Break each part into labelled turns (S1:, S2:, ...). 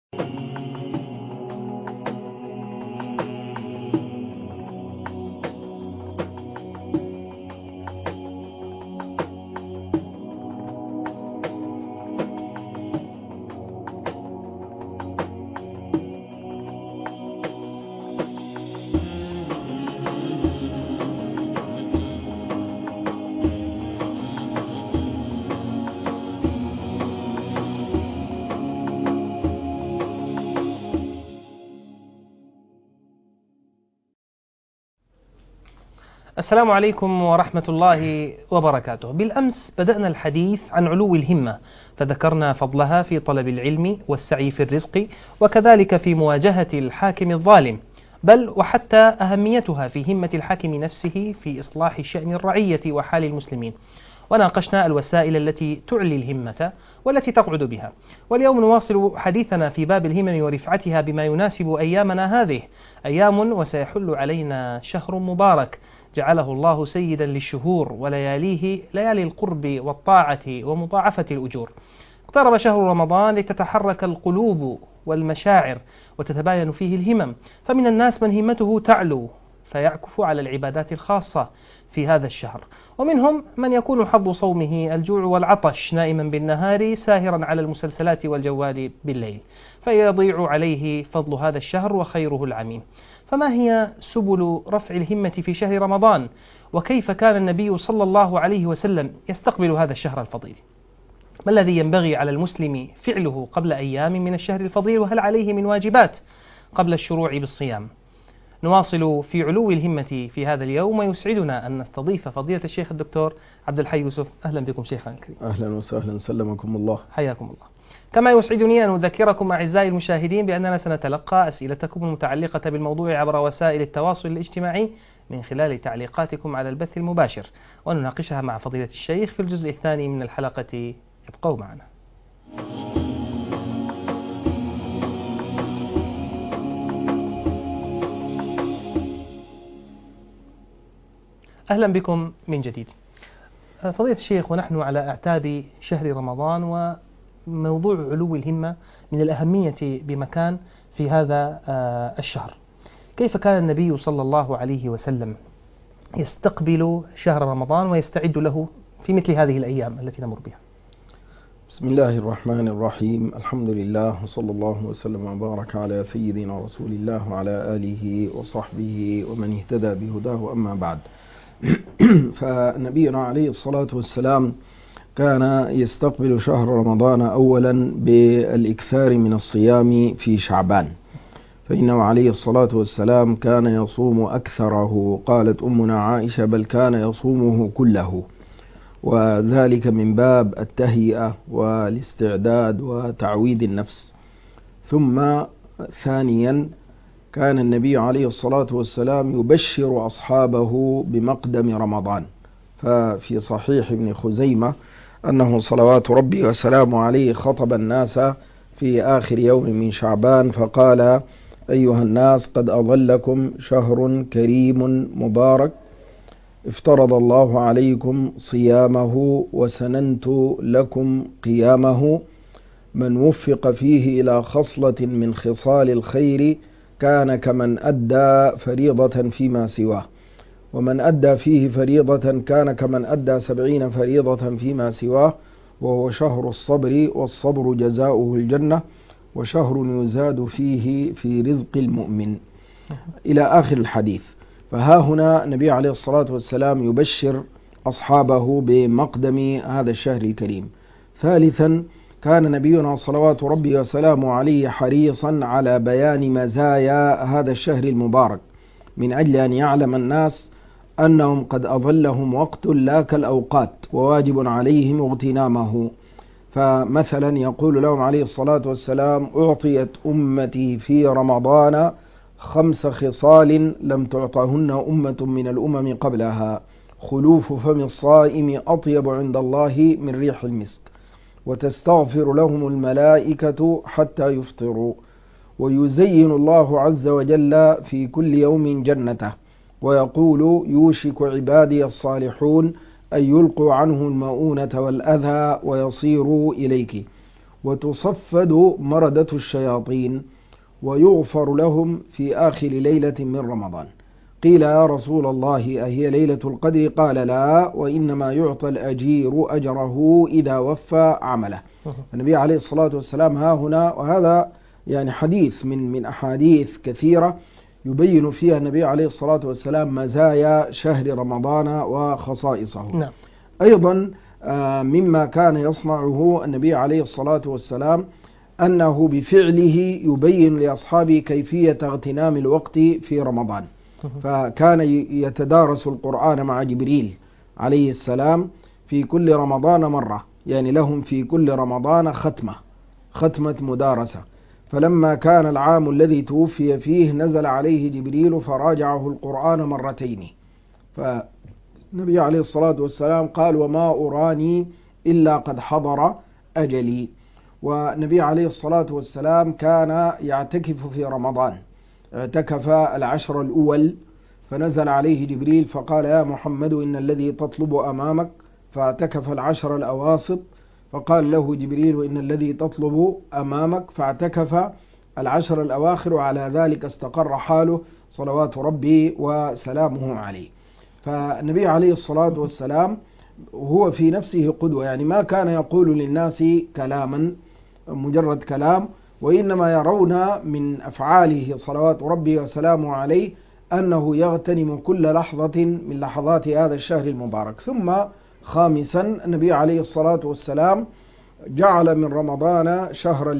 S1: السلام عليكم ورحمة الله وبركاته. بالأمس بدأنا الحديث عن علو الهمة، فذكرنا فضلها في طلب العلم والسعي في الرزق، وكذلك في مواجهة الحاكم الظالم، بل وحتى أهميتها في همة الحاكم نفسه في إصلاح شأن الرعية وحال المسلمين. وناقشنا الوسائل التي تعلي الهمة والتي تقعد بها. واليوم نواصل حديثنا في باب الهمم ورفعتها بما يناسب أيامنا هذه، أيام وسيحل علينا شهر مبارك جعله الله سيدا للشهور، ولياليه ليالي القرب والطاعة ومضاعفة الأجور. اقترب شهر رمضان لتتحرك القلوب والمشاعر وتتباين فيه الهمم، فمن الناس من همته تعلو فيعكف على العبادات الخاصة في هذا الشهر، ومنهم من يكون حظ صومه الجوع والعطش، نائما بالنهار ساهرا على المسلسلات والجوال بالليل، فيضيع عليه فضل هذا الشهر وخيره العميم. فما هي سبل رفع الهمة في شهر رمضان؟ وكيف كان النبي صلى الله عليه وسلم يستقبل هذا الشهر الفضيل؟ ما الذي ينبغي على المسلم فعله قبل أيام من الشهر الفضيل؟ وهل عليه من واجبات قبل الشروع بالصيام؟ نواصل في علو الهمة في هذا اليوم، ويسعدنا أن نستضيف فضيلة الشيخ الدكتور عبد الحي يوسف. أهلا بكم شيخنا الكريم.
S2: أهلا وسهلا، سلمكم الله.
S1: حياكم الله. كما يسعدني أن أذكركم أعزائي المشاهدين بأننا سنتلقى أسئلتكم المتعلقة بالموضوع عبر وسائل التواصل الاجتماعي من خلال تعليقاتكم على البث المباشر، ونناقشها مع فضيلة الشيخ في الجزء الثاني من الحلقة. ابقوا معنا. أهلا بكم من جديد. فضيلة الشيخ، ونحن على أعتاب شهر رمضان، وموضوع علو الهمة من الأهمية بمكان في هذا الشهر. كيف كان النبي صلى الله عليه وسلم يستقبل شهر رمضان ويستعد له في مثل هذه الأيام التي نمر بها؟
S2: بسم الله الرحمن الرحيم، الحمد لله، وصلى الله وسلم وبارك على سيدنا رسول الله وعلى آله وصحبه ومن اهتدى بهداه، أما بعد. فنبينا عليه الصلاة والسلام كان يستقبل شهر رمضان أولا بالإكثار من الصيام في شعبان، فإنه عليه الصلاة والسلام كان يصوم أكثره. قالت أمنا عائشة: بل كان يصومه كله، وذلك من باب التهيئة والاستعداد وتعويد النفس. ثم ثانيا كان النبي عليه الصلاة والسلام يبشر أصحابه بمقدم رمضان، ففي صحيح ابن خزيمة أنه صلوات ربي وسلامه عليه خطب الناس في آخر يوم من شعبان فقال: أيها الناس، قد أظلكم شهر كريم مبارك افترض الله عليكم صيامه وسننت لكم قيامه، من وفق فيه إلى خصلة من خصال الخير كان كمن أدى فريضة فيما سواه، ومن أدى فيه فريضة كان كمن أدى 70 فريضة فيما سواه، وهو شهر الصبر، والصبر جزاؤه الجنة، وشهر يزاد فيه في رزق المؤمن، إلى آخر الحديث. فها هنا النبي عليه الصلاة والسلام يبشر أصحابه بمقدم هذا الشهر الكريم. ثالثا كان نبينا صلوات ربي وسلامه عليه حريصا على بيان مزايا هذا الشهر المبارك، من أجل أن يعلم الناس أنهم قد أظلهم وقت لا كالأوقات، وواجب عليهم اغتنامه. فمثلا يقول لهم عليه الصلاة والسلام: أعطيت أمتي في رمضان 5 خصال لم تعطهن أمة من الأمم قبلها: خلوف فم الصائم أطيب عند الله من ريح المسك، وتستغفر لهم الملائكة حتى يفطروا، ويزين الله عز وجل في كل يوم جنته، ويقول: يوشك عبادي الصالحون أن يلقوا عنه المؤونة والأذى ويصيروا إليك. وتصفد مردة الشياطين ويغفر لهم في آخر ليلة من رمضان. قيل يا رسول الله أهي ليلة القدر؟ قال لا، وإنما يعطى الأجير أجره إذا وفى عمله. النبي عليه الصلاة والسلام ها هنا، وهذا يعني حديث من أحاديث كثيرة يبين فيها النبي عليه الصلاة والسلام مزايا شهر رمضان وخصائصه.
S1: نعم.
S2: أيضا مما كان يصنعه النبي عليه الصلاة والسلام أنه بفعله يبين لأصحابه كيفية اغتنام الوقت في رمضان. فكان يتدارس القرآن مع جبريل عليه السلام في كل رمضان مرة، يعني لهم في كل رمضان ختمة مدارسة. فلما كان العام الذي توفي فيه نزل عليه جبريل فراجعه القرآن مرتين. فالنبي عليه الصلاة والسلام قال وما أراني إلا قد حضر أجلي. والنبي عليه الصلاة والسلام كان يعتكف في رمضان، اعتكف العشر الأول، فنزل عليه جبريل فقال يا محمد إن الذي تطلب أمامك، فاعتكف العشر الأواسط، فقال له جبريل إن الذي تطلب أمامك، فاعتكف العشر الأواخر، وعلى ذلك استقر حاله صلوات ربي وسلامه عليه. فالنبي عليه الصلاة والسلام هو في نفسه قدوة، يعني ما كان يقول للناس كلاما مجرد كلام، وإنما يرون من أفعاله صلوات ربي وسلامه عليه أنه يغتنم كل لحظة من لحظات هذا الشهر المبارك. ثم خامسا النبي عليه الصلاة والسلام جعل من رمضان شهرا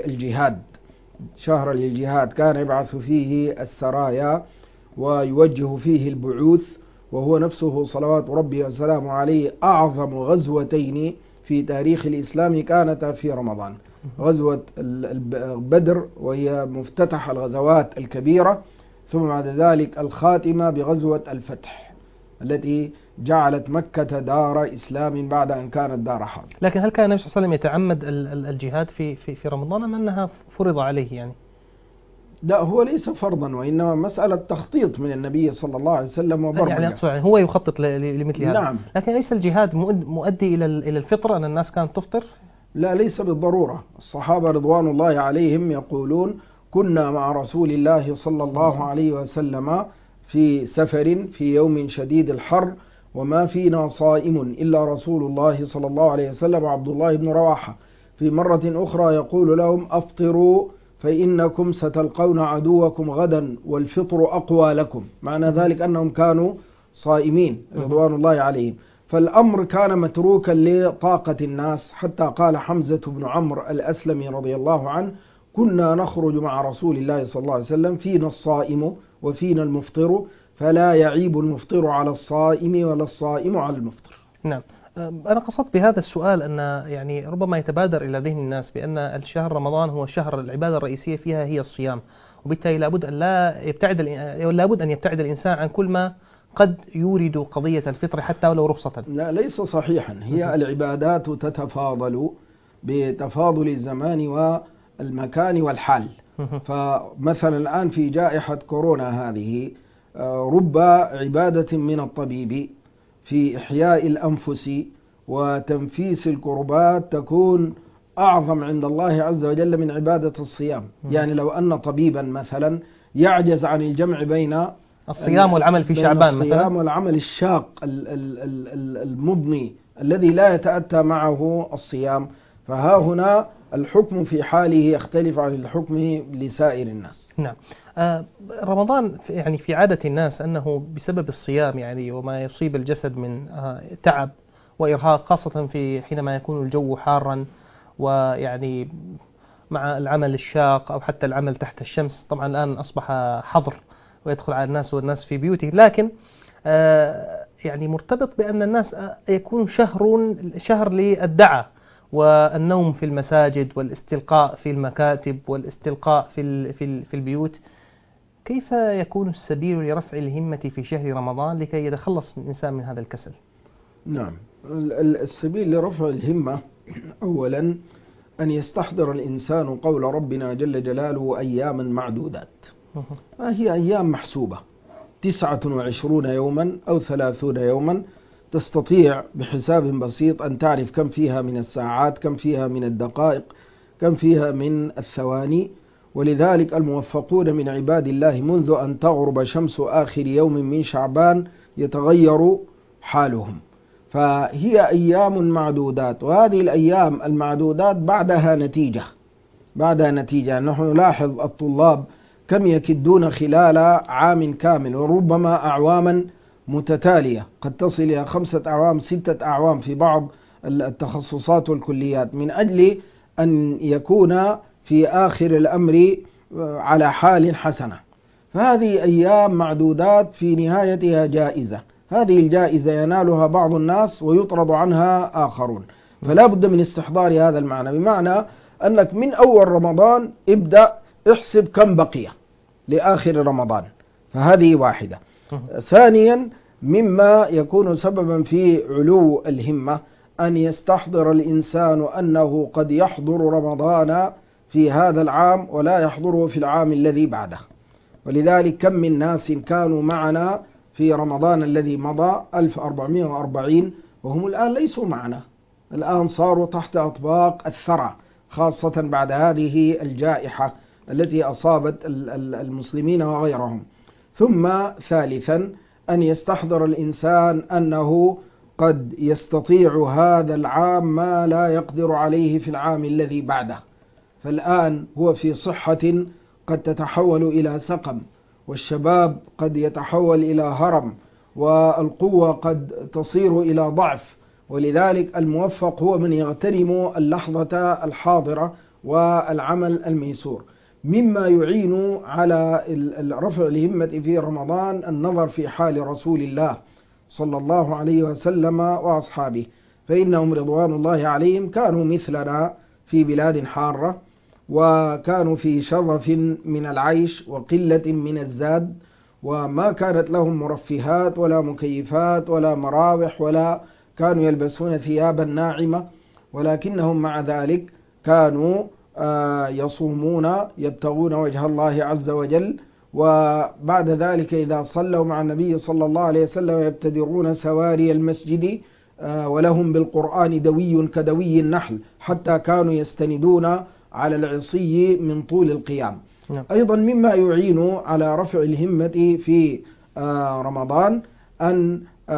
S2: للجهاد، كان يبعث فيه السرايا ويوجه فيه البعوث، وهو نفسه صلوات ربي وسلامه عليه أعظم غزوتين في تاريخ الإسلام كانتا في رمضان، غزوة بدر وهي مفتتح الغزوات الكبيرة، ثم بعد ذلك الخاتمة بغزوة الفتح التي جعلت مكة دار إسلام بعد أن كانت دار حرب.
S1: لكن هل كان النبي صلى الله عليه وسلم يتعمد الجهاد في رمضان أم أنها فرض عليه يعني؟
S2: لا، هو ليس فرضا، وإنما مسألة تخطيط من النبي صلى الله عليه وسلم وبرمجة.
S1: يعني هو يخطط لمثل هذا.
S2: نعم.
S1: لكن ليس الجهاد مؤدي إلى الفطرة أن الناس كانت تفطر؟
S2: لا، ليس بالضرورة. الصحابة رضوان الله عليهم يقولون كنا مع رسول الله صلى الله عليه وسلم في سفر في يوم شديد الحر، وما فينا صائم إلا رسول الله صلى الله عليه وسلم وعبد الله بن رواحة. في مرة أخرى يقول لهم أفطروا فإنكم ستلقون عدوكم غدا والفطر أقوى لكم، معنى ذلك أنهم كانوا صائمين رضوان الله عليهم. فالأمر كان متروكا لطاقة الناس، حتى قال حمزة بن عمرو الأسلمي رضي الله عنه كنا نخرج مع رسول الله صلى الله عليه وسلم فينا الصائم وفينا المفطر، فلا يعيب المفطر على الصائم ولا الصائم على المفطر.
S1: نعم. أنا قصدت بهذا السؤال أن يعني ربما يتبادر إلى ذهن الناس بأن الشهر رمضان هو شهر العبادة الرئيسية فيها هي الصيام، وبالتالي لابد أن يبتعد الإنسان عن كل ما قد يورد قضية الفطر حتى ولو رخصة.
S2: لا، ليس صحيحا. هي العبادات تتفاضل بتفاضل الزمان والمكان والحال. فمثلا الآن في جائحة كورونا هذه رب عبادة من الطبيب في إحياء الأنفس وتنفيس الكربات تكون أعظم عند الله عز وجل من عبادة الصيام. يعني لو أن طبيبا مثلا يعجز عن الجمع بين
S1: الصيام والعمل في شعبان، مثلا
S2: الصيام والعمل الشاق المضني الذي لا يتأتى معه الصيام، فها هنا الحكم في حاله يختلف عن الحكم لسائر الناس.
S1: نعم. رمضان يعني في عادة الناس أنه بسبب الصيام يعني وما يصيب الجسد من تعب وإرهاق، خاصة في حينما يكون الجو حارا ويعني مع العمل الشاق أو حتى العمل تحت الشمس. طبعا الآن أصبح حظر ويدخل على الناس والناس في بيوته، لكن يعني مرتبط بأن الناس يكون شهر للدعاء والنوم في المساجد والاستلقاء في المكاتب والاستلقاء في البيوت. كيف يكون السبيل لرفع الهمة في شهر رمضان لكي يتخلص الإنسان من هذا الكسل؟
S2: نعم، السبيل لرفع الهمة أولا أن يستحضر الإنسان قول ربنا جل جلاله أياما معدودات. هي أيام محسوبة 29 يوما أو 30 يوما، تستطيع بحساب بسيط أن تعرف كم فيها من الساعات، كم فيها من الدقائق، كم فيها من الثواني. ولذلك الموفقون من عباد الله منذ أن تغرب شمس آخر يوم من شعبان يتغير حالهم. فهي أيام معدودات، وهذه الأيام المعدودات بعدها نتيجة. نحن نلاحظ الطلاب كم يكدون خلال عام كامل، وربما أعواما متتالية، قد تصل إلى 5 أعوام 6 أعوام في بعض التخصصات والكليات، من أجل أن يكون في آخر الأمر على حال حسنة. فهذه أيام معدودات في نهايتها جائزة، هذه الجائزة ينالها بعض الناس ويطرد عنها آخرون. فلا بد من استحضار هذا المعنى، بمعنى أنك من أول رمضان ابدأ احسب كم بقي لآخر رمضان، فهذه واحدة. ثانيا، مما يكون سببا في علو الهمة أن يستحضر الإنسان أنه قد يحضر رمضان في هذا العام ولا يحضره في العام الذي بعده. ولذلك كم من ناس كانوا معنا في رمضان الذي مضى 1440 وهم الآن ليسوا معنا، الآن صاروا تحت أطباق الثرى، خاصة بعد هذه الجائحة التي أصابت المسلمين وغيرهم. ثم ثالثا، أن يستحضر الإنسان أنه قد يستطيع هذا العام ما لا يقدر عليه في العام الذي بعده. فالآن هو في صحة قد تتحول إلى سقم، والشباب قد يتحول إلى هرم، والقوة قد تصير إلى ضعف. ولذلك الموفق هو من يغتنم اللحظة الحاضرة والعمل الميسور. مما يعين على رفع الهمة في رمضان النظر في حال رسول الله صلى الله عليه وسلم وأصحابه، فإنهم رضوان الله عليهم كانوا مثلنا في بلاد حارة، وكانوا في شظف من العيش وقلة من الزاد، وما كانت لهم مرفهات ولا مكيفات ولا مراوح، ولا كانوا يلبسون ثيابا ناعمة، ولكنهم مع ذلك كانوا يصومون يبتغون وجه الله عز وجل، وبعد ذلك إذا صلوا مع النبي صلى الله عليه وسلم يبتدرون سواري المسجد، ولهم بالقرآن دوي كدوي النحل، حتى كانوا يستندون على العصي من طول القيام. أيضا مما يعين على رفع الهمة في رمضان أن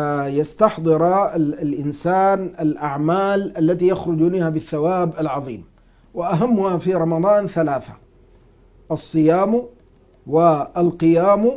S2: يستحضر الإنسان الأعمال التي يخرج منها بالثواب العظيم، وأهمها في رمضان 3: الصيام والقيام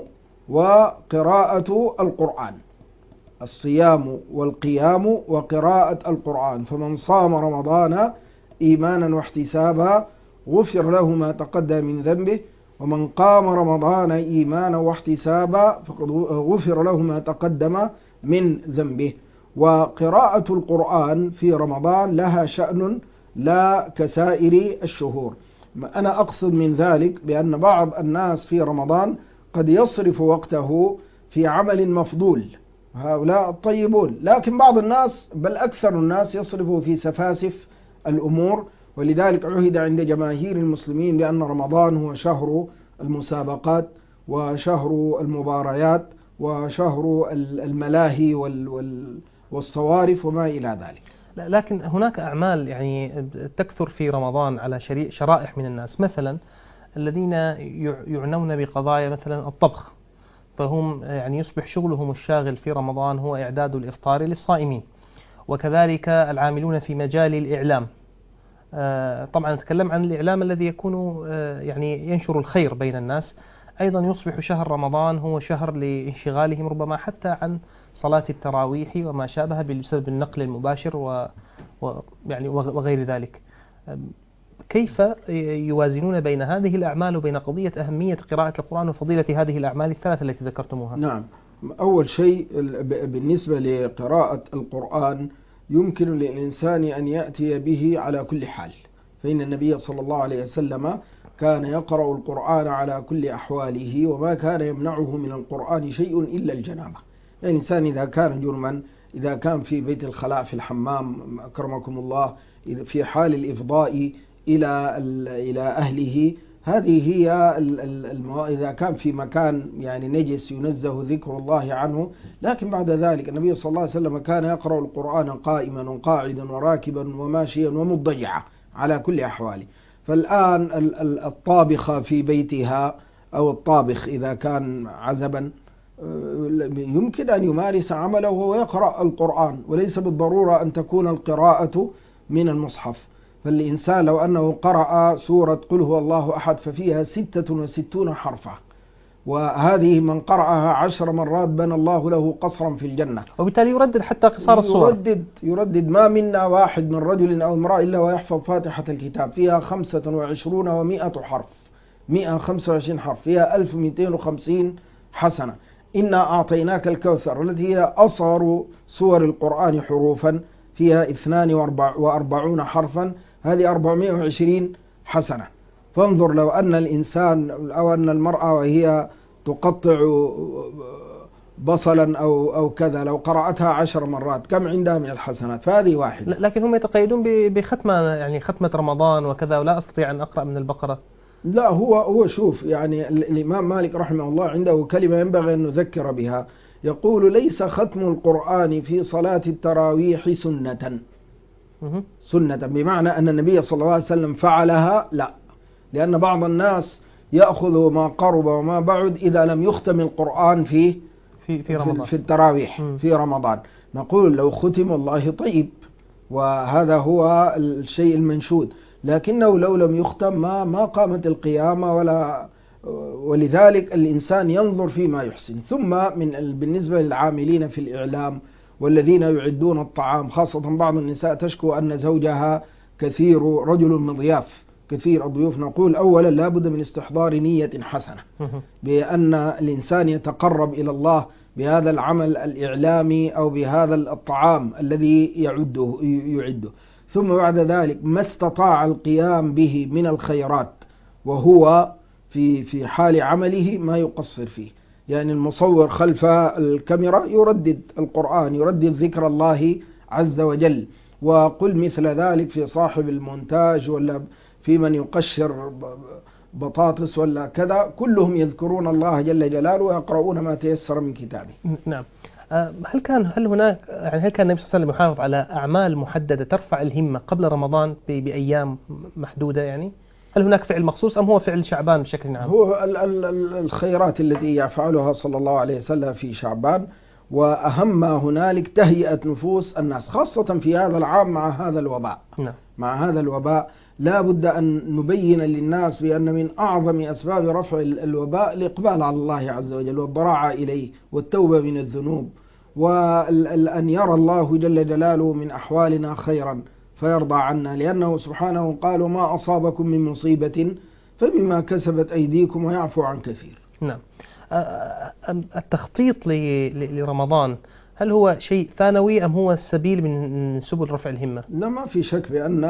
S2: وقراءة القرآن. الصيام والقيام وقراءة القرآن، فمن صام رمضان إيمانا واحتسابا غفر له ما تقدم من ذنبه، ومن قام رمضان إيمانا واحتسابا فقد غفر له ما تقدم من ذنبه. وقراءة القرآن في رمضان لها شأن لا كسائر الشهور. أنا أقصد من ذلك بأن بعض الناس في رمضان قد يصرف وقته في عمل مفضول، هؤلاء الطيبون، لكن بعض الناس بل أكثر الناس يصرفه في سفاسف الأمور. ولذلك عهد عند جماهير المسلمين بأن رمضان هو شهر المسابقات وشهر المباريات وشهر الملاهي والصوارف وما إلى ذلك.
S1: لكن هناك أعمال يعني تكثر في رمضان على شرائح من الناس، مثلا الذين يعنون بقضايا مثلا الطبخ، فهم يعني يصبح شغلهم الشاغل في رمضان هو إعداد الإفطار للصائمين. وكذلك العاملون في مجال الإعلام، طبعا نتكلم عن الإعلام الذي يكون يعني ينشر الخير بين الناس، أيضا يصبح شهر رمضان هو شهر لانشغالهم ربما حتى عن صلاة التراويح وما شابه بسبب النقل المباشر يعني وغير ذلك. كيف يوازنون بين هذه الأعمال وبين قضية أهمية قراءة القرآن وفضيلة هذه الأعمال الثلاثة التي ذكرتموها؟
S2: نعم، أول شيء بالنسبة لقراءة القرآن يمكن للإنسان أن يأتي به على كل حال، فإن النبي صلى الله عليه وسلم كان يقرأ القرآن على كل أحواله، وما كان يمنعه من القرآن شيء إلا الجنابة. يعني الإنسان إذا كان جرما، إذا كان في بيت الخلاء في الحمام أكرمكم الله، في حال الإفضاء إلى أهله، هذه هي إذا كان في مكان يعني نجس ينزه ذكر الله عنه. لكن بعد ذلك النبي صلى الله عليه وسلم كان يقرأ القرآن قائما وقاعدا وراكبا وماشيا ومضجعا على كل أحواله. فالآن الطابخة في بيتها أو الطابخ إذا كان عزبا يمكن أن يمارس عمله وهو يقرأ القرآن، وليس بالضرورة أن تكون القراءة من المصحف. فالإنسان لو أنه قرأ سورة قل هو الله أحد ففيها 66 حرفا، وهذه من قرأها 10 مرات بنى الله له قصرا في الجنة.
S1: وبالتالي يردد حتى قصار الصور.
S2: يردد ما منا واحد من رجل أو امرأة إلا ويحفظ فاتحة الكتاب، فيها 25 و100 حرف، 125 حرف، فيها 1250 حسنة. إنا أعطيناك الكوثر التي هي أصغر سور القرآن حروفا، فيها 42 حرفا، هذه 420 حسنة. فانظر لو أن الإنسان أو أن المرأة وهي تقطع بصلا أو كذا لو قرأتها 10 مرات كم عندها من الحسنات؟ فهذه واحدة.
S1: لكن هم يتقيدون بختمة، يعني ختمة رمضان وكذا، ولا أستطيع أن أقرأ من البقرة.
S2: لا، هو شوف، يعني الإمام مالك رحمه الله عنده كلمة ينبغي أن نذكر بها، يقول ليس ختم القرآن في صلاة التراويح سنة، بمعنى أن النبي صلى الله عليه وسلم فعلها، لا، لأن بعض الناس يأخذ ما قرب وما بعد إذا لم يختم القرآن في رمضان، في التراويح في رمضان. نقول لو ختم الله طيب، وهذا هو الشيء المنشود، لكنه لو لم يختم ما قامت القيامة ولذلك الإنسان ينظر فيما يحسن. ثم بالنسبة للعاملين في الإعلام والذين يعدون الطعام، خاصة بعض النساء تشكو أن زوجها رجل مضياف كثير الضيوف، نقول أولا لا بد من استحضار نية حسنة بأن الإنسان يتقرب إلى الله بهذا العمل الإعلامي أو بهذا الطعام الذي يعده. ثم بعد ذلك ما استطاع القيام به من الخيرات وهو في حال عمله ما يقصر فيه. يعني المصور خلف الكاميرا يردد القرآن، يردد ذكر الله عز وجل، وقل مثل ذلك في صاحب المونتاج ولا في من يقشر بطاطس ولا كذا، كلهم يذكرون الله جل جلاله ويقرؤون ما تيسر من كتابه.
S1: نعم. هل كان النبي صلى الله عليه وسلم يحافظ على أعمال محددة ترفع الهمة قبل رمضان بأيام محدودة؟ يعني هل هناك فعل مخصوص أم هو فعل شعبان بشكل عام؟
S2: هو الخيرات التي يفعلها صلى الله عليه وسلم في شعبان، وأهم هنالك تهيئة نفوس الناس، خاصة في هذا العام مع هذا الوباء.
S1: نعم.
S2: مع هذا الوباء لا بد أن نبين للناس بأن من أعظم أسباب رفع الوباء الإقبال على الله عز وجل والضراعة إليه والتوبة من الذنوب، وأن يرى الله جل جلاله من أحوالنا خيرا فيرضى عنا، لأنه سبحانه قال ما أصابكم من مصيبة فبما كسبت أيديكم ويعفو عن كثير.
S1: نعم. التخطيط لرمضان هل هو شيء ثانوي أم هو سبيل من سبل رفع الهمة؟
S2: لا، ما في شك بأن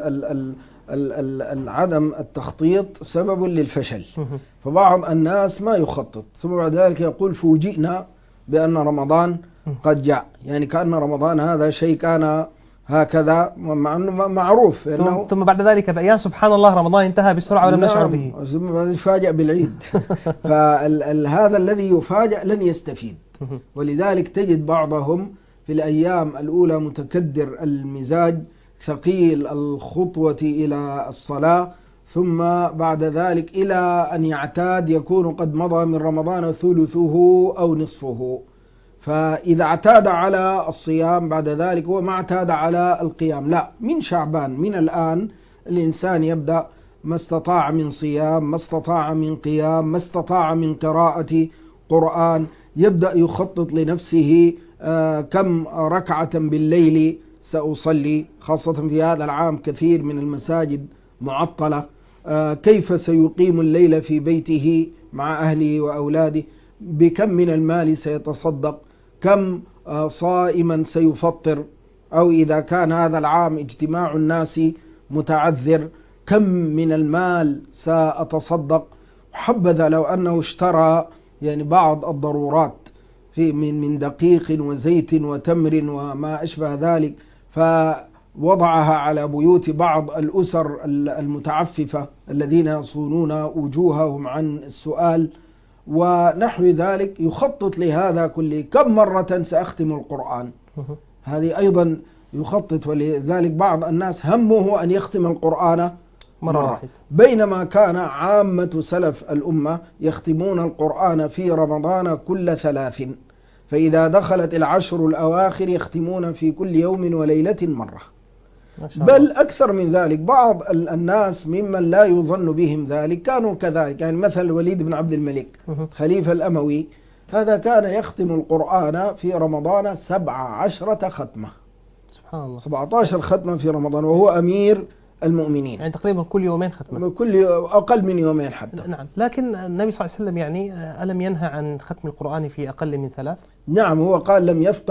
S2: عدم التخطيط سبب للفشل. فبعض الناس ما يخطط ثم بعد ذلك يقول فوجئنا بأن رمضان قد جاء، يعني كأن رمضان هذا شيء كان هكذا مع أنه معروف
S1: ثم بعد ذلك بأيام سبحان الله رمضان انتهى بسرعة ولم نشعر به.
S2: ثم يفاجأ بالعيد. فهذا الذي يفاجأ لن يستفيد، ولذلك تجد بعضهم في الأيام الأولى متكدر المزاج ثقيل الخطوة إلى الصلاة، ثم بعد ذلك إلى أن يعتاد يكون قد مضى من رمضان ثلثه أو نصفه. فإذا اعتاد على الصيام بعد ذلك هو ما اعتاد على القيام. لا، من شعبان من الآن الإنسان يبدأ ما استطاع من صيام، ما استطاع من قيام، ما استطاع من قراءة قرآن، يبدأ يخطط لنفسه كم ركعة بالليل سأصلي، خاصة في هذا العام كثير من المساجد معطلة، كيف سيقيم الليل في بيته مع أهله وأولاده، بكم من المال سيتصدق، كم صائما سيفطر، أو إذا كان هذا العام اجتماع الناس متعذر كم من المال سأتصدق. حبذا لو أنه اشترى يعني بعض الضرورات من دقيق وزيت وتمر وما أشبه ذلك، فوضعها على بيوت بعض الأسر المتعففة الذين يصونون وجوههم عن السؤال ونحو ذلك، يخطط لهذا كله. كم مرة سأختم القرآن، هذه أيضا يخطط. ولذلك بعض الناس همه أن يختم القرآن
S1: مرة واحدة.
S2: بينما كان عامة سلف الأمة يختمون القرآن في رمضان كل 3، فإذا دخلت العشر الأواخر يختمون في كل يوم وليلة مرة.
S1: ما شاء الله.
S2: بل أكثر من ذلك، بعض الناس ممن لا يظن بهم ذلك كانوا كذلك. يعني مثل الوليد بن عبد الملك خليفة الأموي، هذا كان يختم القرآن في رمضان 17 ختمة،
S1: سبحان الله،
S2: 17 ختمة في رمضان، وهو أمير المؤمنين.
S1: يعني تقريبا كل يومين ختمة،
S2: كل أقل من يومين حتى.
S1: نعم. لكن النبي صلى الله عليه وسلم يعني ألم ينهى عن ختم القرآن في أقل من 3؟
S2: نعم، هو قال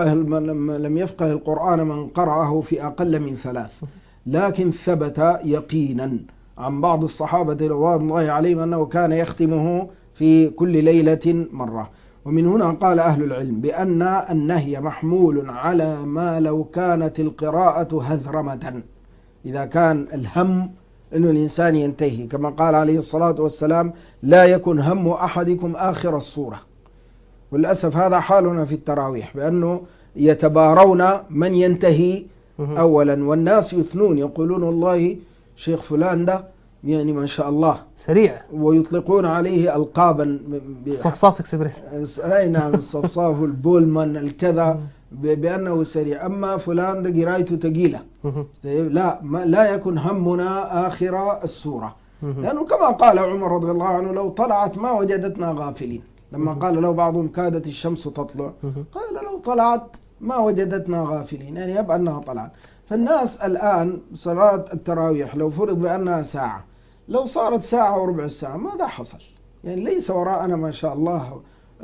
S2: لم يفقه القرآن من قرأه في أقل من 3، لكن ثبت يقينا عن بعض الصحابة رضوان الله عليهم أنه كان يختمه في كل ليلة مرة. ومن هنا قال أهل العلم بأن النهي محمول على ما لو كانت القراءة هذرمة، إذا كان الهم أن الإنسان ينتهي، كما قال عليه الصلاة والسلام: لا يكن هم أحدكم آخر الصورة. وللأسف هذا حالنا في التراويح، بأنه يتبارون من ينتهي أولا، والناس يثنون يقولون والله شيخ فلان ده يعني ما شاء الله
S1: سريع،
S2: ويطلقون عليه ألقابا
S1: صفصاف اكسبريس،
S2: أي نعم، الصفصاف البولمان الكذا، بأنه سريع. أما فلان ده قرايته تقيلة، لا يكن همنا آخر السورة، لأنه كما قال عمر رضي الله عنه: لو طلعت ما وجدتنا غافلين. لما قال له بعضهم: كادت الشمس تطلع، قال: لو طلعت ما وجدتنا غافلين، يعني يبقى أنها طلعت. فالناس الآن صلاة التراويح لو فرض بأنها ساعة، لو صارت ساعة وربع ساعة ماذا حصل؟ يعني ليس وراءنا ما شاء الله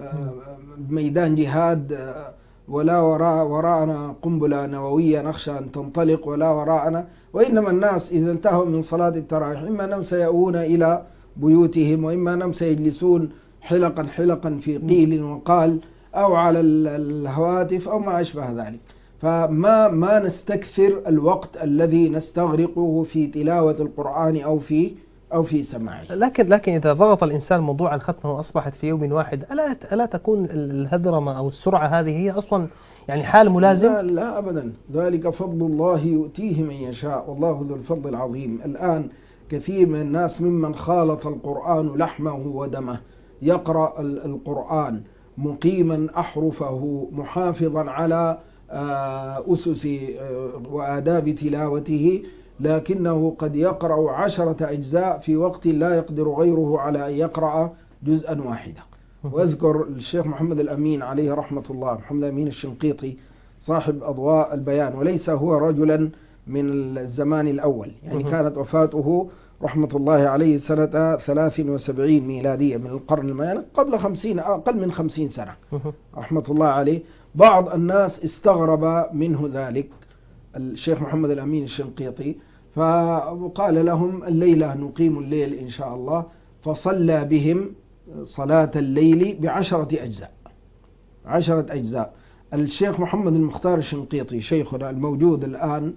S2: ميدان جهاد، ولا وراءنا قنبلة نووية نخشى أن تنطلق، ولا وراءنا، وإنما الناس إذا انتهوا من صلاة التراويح إما أنهم سيأوون إلى بيوتهم، وإما أنهم سيجلسون حلقا في قيل وقال أو على الهواتف أو ما أشبه ذلك. فما نستكثر الوقت الذي نستغرقه في تلاوة القرآن أو في سماعه.
S1: لكن إذا ضغط الإنسان موضوع الختم وأصبحت في يوم واحد، ألا تكون الهذرمة أو السرعة هذه هي أصلا يعني حال ملازم؟
S2: لا أبدا، ذلك فضل الله يؤتيه من يشاء، والله ذو الفضل العظيم. الآن كثير من الناس ممن خالط القرآن لحمه ودمه، يقرأ القرآن مقيما أحرفه، محافظا على أسس وآداب تلاوته، لكنه قد يقرأ 10 أجزاء في وقت لا يقدر غيره على أن يقرأ جزءا واحدا. وأذكر الشيخ محمد الأمين عليه رحمة الله، محمد الأمين الشنقيطي صاحب أضواء البيان، وليس هو رجلا من الزمان الأول، يعني كانت وفاته رحمة الله عليه سنة 73 ميلادية من القرن الماضي، قبل 50 أقل من 50 سنة رحمة الله عليه. بعض الناس استغرب منه ذلك الشيخ محمد الأمين الشنقيطي، فقال لهم: الليلة نقيم الليل إن شاء الله، فصلى بهم صلاة الليل ب10 أجزاء، 10 أجزاء. الشيخ محمد المختار الشنقيطي شيخنا الموجود الآن،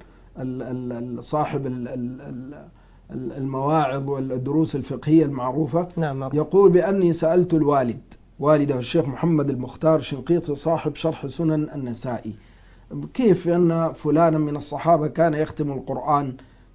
S2: صاحب المواعظ والدروس الفقهية المعروفة،
S1: نعم.
S2: يقول بأني سألت والده الشيخ محمد المختار الشنقيطي صاحب شرح سنن النسائي: كيف أن فلانا من الصحابة كان يختم القرآن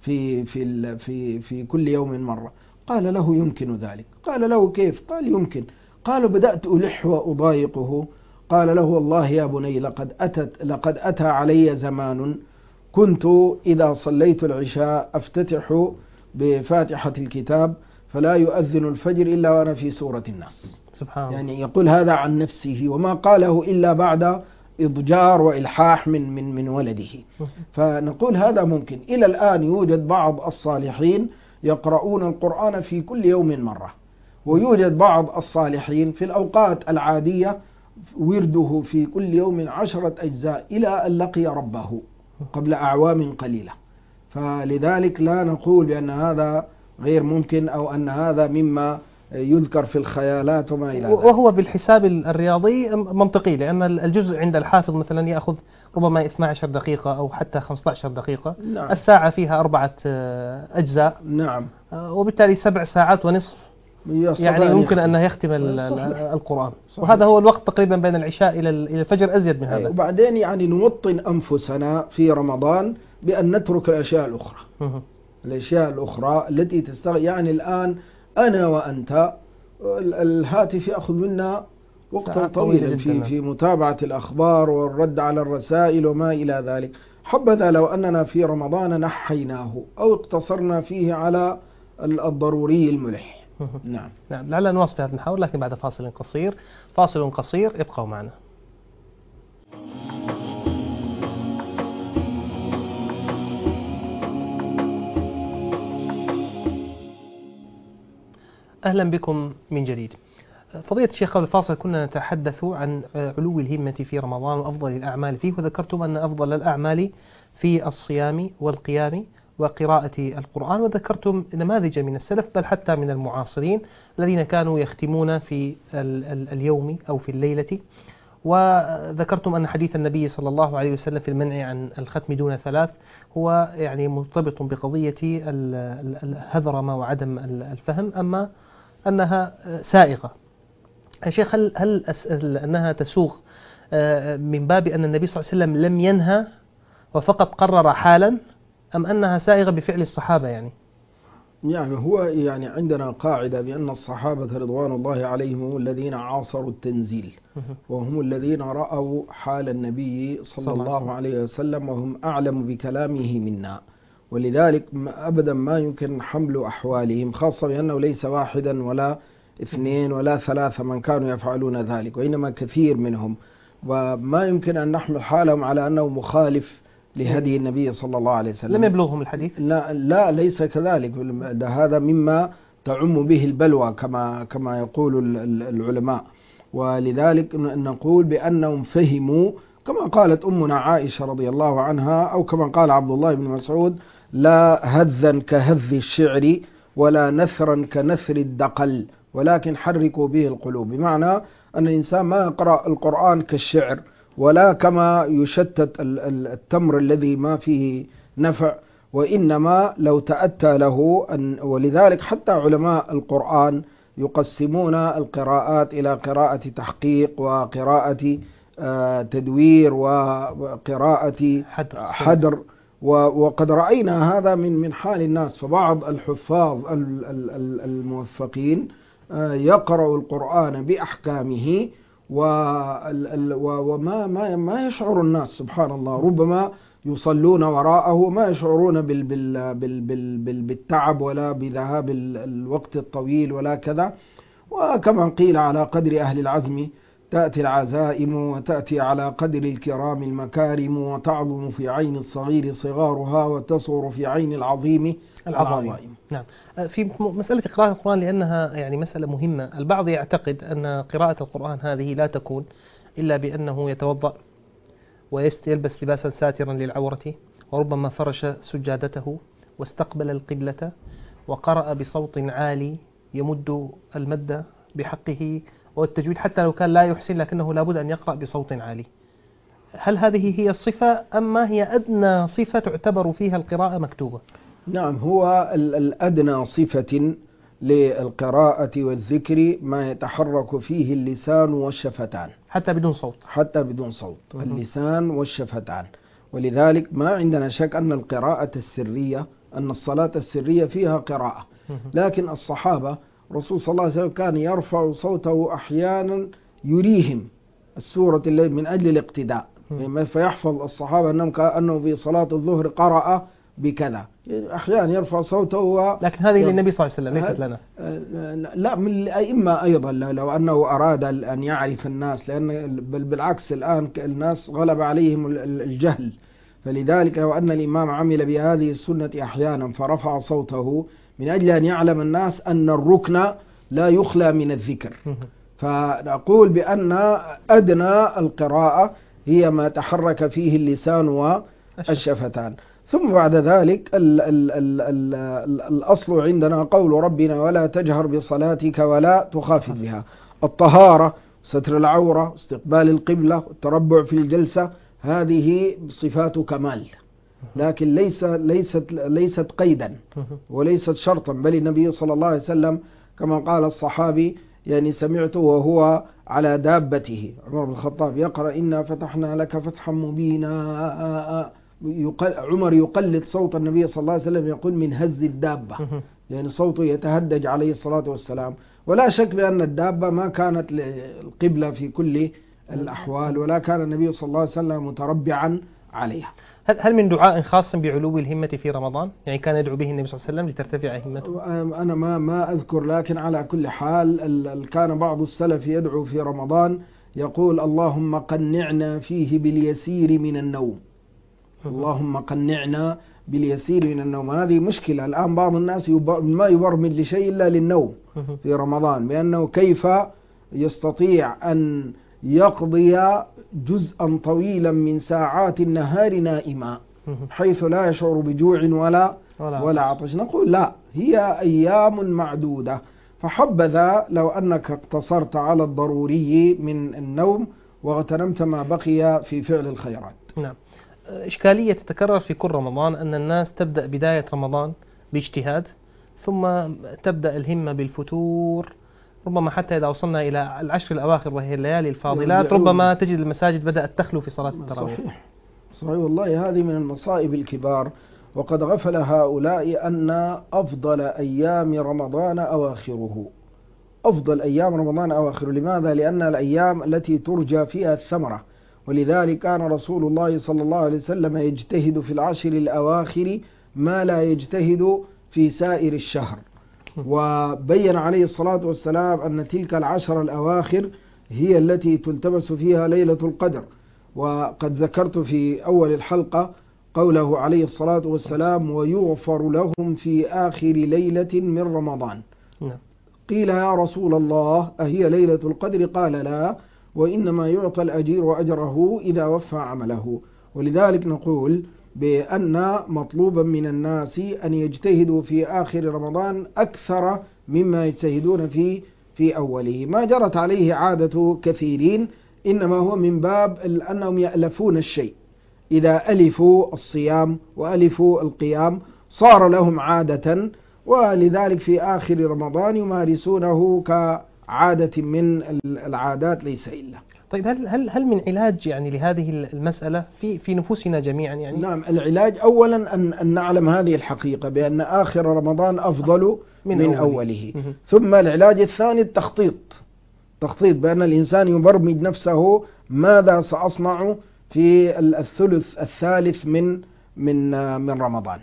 S2: في كل يوم مرة؟ قال له: يمكن ذلك. قال له: كيف؟ قال: يمكن. قالوا: بدأت ألح وأضايقه. قال له: والله يا بني لقد أتى علي زمان كنت إذا صليت العشاء أفتتح بفاتحة الكتاب فلا يؤذن الفجر إلا وأنا في سورة الناس.
S1: سبحان الله.
S2: يعني يقول هذا عن نفسه، وما قاله إلا بعد إضجار وإلحاح من ولده. فنقول هذا ممكن. إلى الآن يوجد بعض الصالحين يقرؤون القرآن في كل يوم مرة، ويوجد بعض الصالحين في الأوقات العادية ورده في كل يوم 10 أجزاء إلى أن لقي ربه قبل أعوام قليلة. فلذلك لا نقول بأن هذا غير ممكن أو أن هذا مما يذكر في الخيالات وما إلى ذلك.
S1: وهو بالحساب الرياضي منطقي، لأن الجزء عند الحافظ مثلا يأخذ ربما 12 دقيقة أو حتى 15 دقيقة.
S2: نعم.
S1: الساعة فيها 4 أجزاء.
S2: نعم.
S1: وبالتالي 7 ساعات ونصف يعني يمكن أن يختم القرآن. صحيح. وهذا هو الوقت تقريبا بين العشاء إلى الفجر، أزيد من هذا.
S2: وبعدين يعني نوطن أنفسنا في رمضان بأن نترك الأشياء الأخرى. الأشياء الأخرى التي تستغل. يعني الآن أنا وأنت الهاتف يأخذ منا وقتا طويلا في متابعة الأخبار والرد على الرسائل وما إلى ذلك. حبذا لو أننا في رمضان نحيناه أو اقتصرنا فيه على الضروري الملح.
S1: نعم لعلنا نواصل هذا المحاور لكن بعد فاصل قصير. فاصل قصير، ابقوا معنا. أهلا بكم من جديد. فضيلة الشيخ قبل الفاصل كنا نتحدث عن علو الهمة في رمضان وأفضل الأعمال فيه، وذكرتم أن أفضل الأعمال في الصيام والقيام وقراءة القرآن، وذكرتم نماذج من السلف بل حتى من المعاصرين الذين كانوا يختمون في اليوم أو في الليلة، وذكرتم أن حديث النبي صلى الله عليه وسلم في المنع عن الختم دون 3 هو يعني مرتبط بقضية الهذرمة وعدم الفهم، أما أنها سائغة. يا شيخ هل أنها تسوغ من باب أن النبي صلى الله عليه وسلم لم ينهى وفقط قرر حالا، أم أنها سائغة بفعل الصحابة؟ يعني
S2: هو عندنا قاعدة بأن الصحابة رضوان الله عليهم هم الذين عاصروا التنزيل، وهم الذين رأوا حال النبي صلى الله عليه وسلم، وهم أعلم بكلامه منا، ولذلك أبدا ما يمكن حمل أحوالهم، خاصة بأنه ليس واحدا ولا 2 ولا 3 من كانوا يفعلون ذلك، وإنما كثير منهم، وما يمكن أن نحمل حالهم على أنه مخالف لهدي النبي صلى الله عليه وسلم.
S1: لم يبلغهم الحديث؟
S2: لا ليس كذلك، هذا مما تعم به البلوى كما يقول العلماء، ولذلك نقول بأنهم فهموا كما قالت أمنا عائشة رضي الله عنها، أو كما قال عبد الله بن مسعود: لا هذا كهذ الشعر ولا نثرا كنثر الدقل ولكن حركوا به القلوب. بمعنى أن الإنسان ما يقرأ القرآن كالشعر ولا كما يشتت التمر الذي ما فيه نفع، وإنما لو تأتى له ولذلك حتى علماء القرآن يقسمون القراءات إلى قراءة تحقيق وقراءة تدوير وقراءة حدر، وقد رأينا هذا من حال الناس. فبعض الحفاظ الموفقين يقرأ القرآن بأحكامه وما يشعر الناس، سبحان الله، ربما يصلون وراءه ما يشعرون بالتعب ولا بذهاب الوقت الطويل ولا كذا. وكما قيل: على قدر أهل العزم تأتي العزائم، وتأتي على قدر الكرام المكارم، وتعظم في عين الصغير صغارها، وتصغر في عين العظيم العظائم.
S1: نعم. في مسألة قراءة القرآن لأنها مسألة مهمة، البعض يعتقد أن قراءة القرآن هذه لا تكون إلا بأنه يتوضأ ويلبس لباسا ساترا للعورة، وربما فرش سجادته واستقبل القبلة وقرأ بصوت عالي يمد المد بحقه والتجويد، حتى لو كان لا يحسن لكنه لابد أن يقرأ بصوت عالي. هل هذه هي الصفة أم ما هي أدنى صفة تعتبر فيها القراءة مكتوبة؟
S2: نعم، هو الأدنى صفة للقراءة والذكر ما يتحرك فيه اللسان والشفتان
S1: حتى بدون صوت.
S2: اللسان والشفتان. ولذلك ما عندنا شك أن القراءة السرية، أن الصلاة السرية فيها قراءة، لكن الصحابة الرسول صلى الله عليه وسلم كان يرفع صوته أحيانا يريهم السورة من أجل الاقتداء، فيحفظ الصحابة أنه في صلاة الظهر قرأ بكذا، أحيانا يرفع صوته
S1: لكن هذه للنبي صلى الله عليه وسلم ليست لنا.
S2: لا، من الأئمة أيضا لو أنه أراد أن يعرف الناس، لأن بالعكس الآن الناس غلب عليهم الجهل، فلذلك لو أن الإمام عمل بهذه السنة أحيانا فرفع صوته من أجل أن يعلم الناس أن الركن لا يخلى من الذكر، فنقول بأن أدنى القراءة هي ما تحرك فيه اللسان والشفتان. ثم بعد ذلك الأصل عندنا قول ربنا: ولا تجهر بصلاتك ولا تخافت بها. الطهارة، ستر العورة، استقبال القبلة، التربع في الجلسة، هذه صفات كمال، لكن ليست قيدا وليست شرطا، بل النبي صلى الله عليه وسلم كما قال الصحابي سمعته وهو على دابته عمر بن الخطاب يقرأ: إنا فتحنا لك فتحا مبينا، عمر يقلد صوت النبي صلى الله عليه وسلم يقول من هز الدابة، يعني صوته يتهدج عليه الصلاة والسلام. ولا شك بأن الدابة ما كانت القبلة في كل الأحوال، ولا كان النبي صلى الله عليه وسلم متربعا عليها.
S1: هل من دعاء خاص بعلو الهمة في رمضان؟ يعني كان يدعو به النبي صلى الله عليه وسلم لترتفع همته؟
S2: أنا ما أذكر، لكن على كل حال كان بعض السلف يدعو في رمضان يقول اللهم قنعنا فيه باليسير من النوم. اللهم قنعنا باليسير من النوم. هذه مشكلة الآن، بعض الناس ما يبرمج لشيء إلا للنوم في رمضان، بأنه كيف يستطيع أن يقضي جزءا طويلا من ساعات النهار نائما حيث لا يشعر بجوع ولا عطش. نقول لا، هي أيام معدودة، فحبذا لو أنك اقتصرت على الضروري من النوم واغتنمت ما بقي في فعل الخيرات.
S1: نعم. إشكالية تتكرر في كل رمضان أن الناس تبدأ بداية رمضان باجتهاد، ثم تبدأ الهمة بالفتور، ربما حتى إذا وصلنا إلى العشر الأواخر وهي الليالي الفاضلات ربما تجد المساجد بدأت تخلو في صلاة التراويح.
S2: صحيح والله، هذه من المصائب الكبار. وقد غفل هؤلاء أن أفضل أيام رمضان أواخره. أفضل أيام رمضان أواخره. لماذا؟ لأن الأيام التي ترجى فيها الثمرة، ولذلك كان رسول الله صلى الله عليه وسلم يجتهد في العشر الأواخر ما لا يجتهد في سائر الشهر. وبين عليه الصلاة والسلام أن تلك العشر الأواخر هي التي تلتبس فيها ليلة القدر. وقد ذكرت في أول الحلقة قوله عليه الصلاة والسلام ويغفر لهم في آخر ليلة من رمضان. قيل يا رسول الله أهي ليلة القدر؟ قال لا، وإنما يعطى الأجير أجره إذا وفى عمله. ولذلك نقول بأن مطلوبا من الناس أن يجتهدوا في آخر رمضان أكثر مما يجتهدون في أوله. ما جرت عليه عادة كثيرين، إنما هو من باب أنهم يألفون الشيء. إذا ألفوا الصيام وألفوا القيام صار لهم عادة، ولذلك في آخر رمضان يمارسونه كعادة من العادات ليس إلا.
S1: طيب هل من علاج يعني لهذه المسألة في نفوسنا جميعا يعني؟
S2: نعم، العلاج أولا أن نعلم هذه الحقيقة بأن آخر رمضان أفضل من أوله. ثم العلاج الثاني التخطيط بأن الإنسان يبرمج نفسه ماذا سأصنع في الثلث الثالث من رمضان.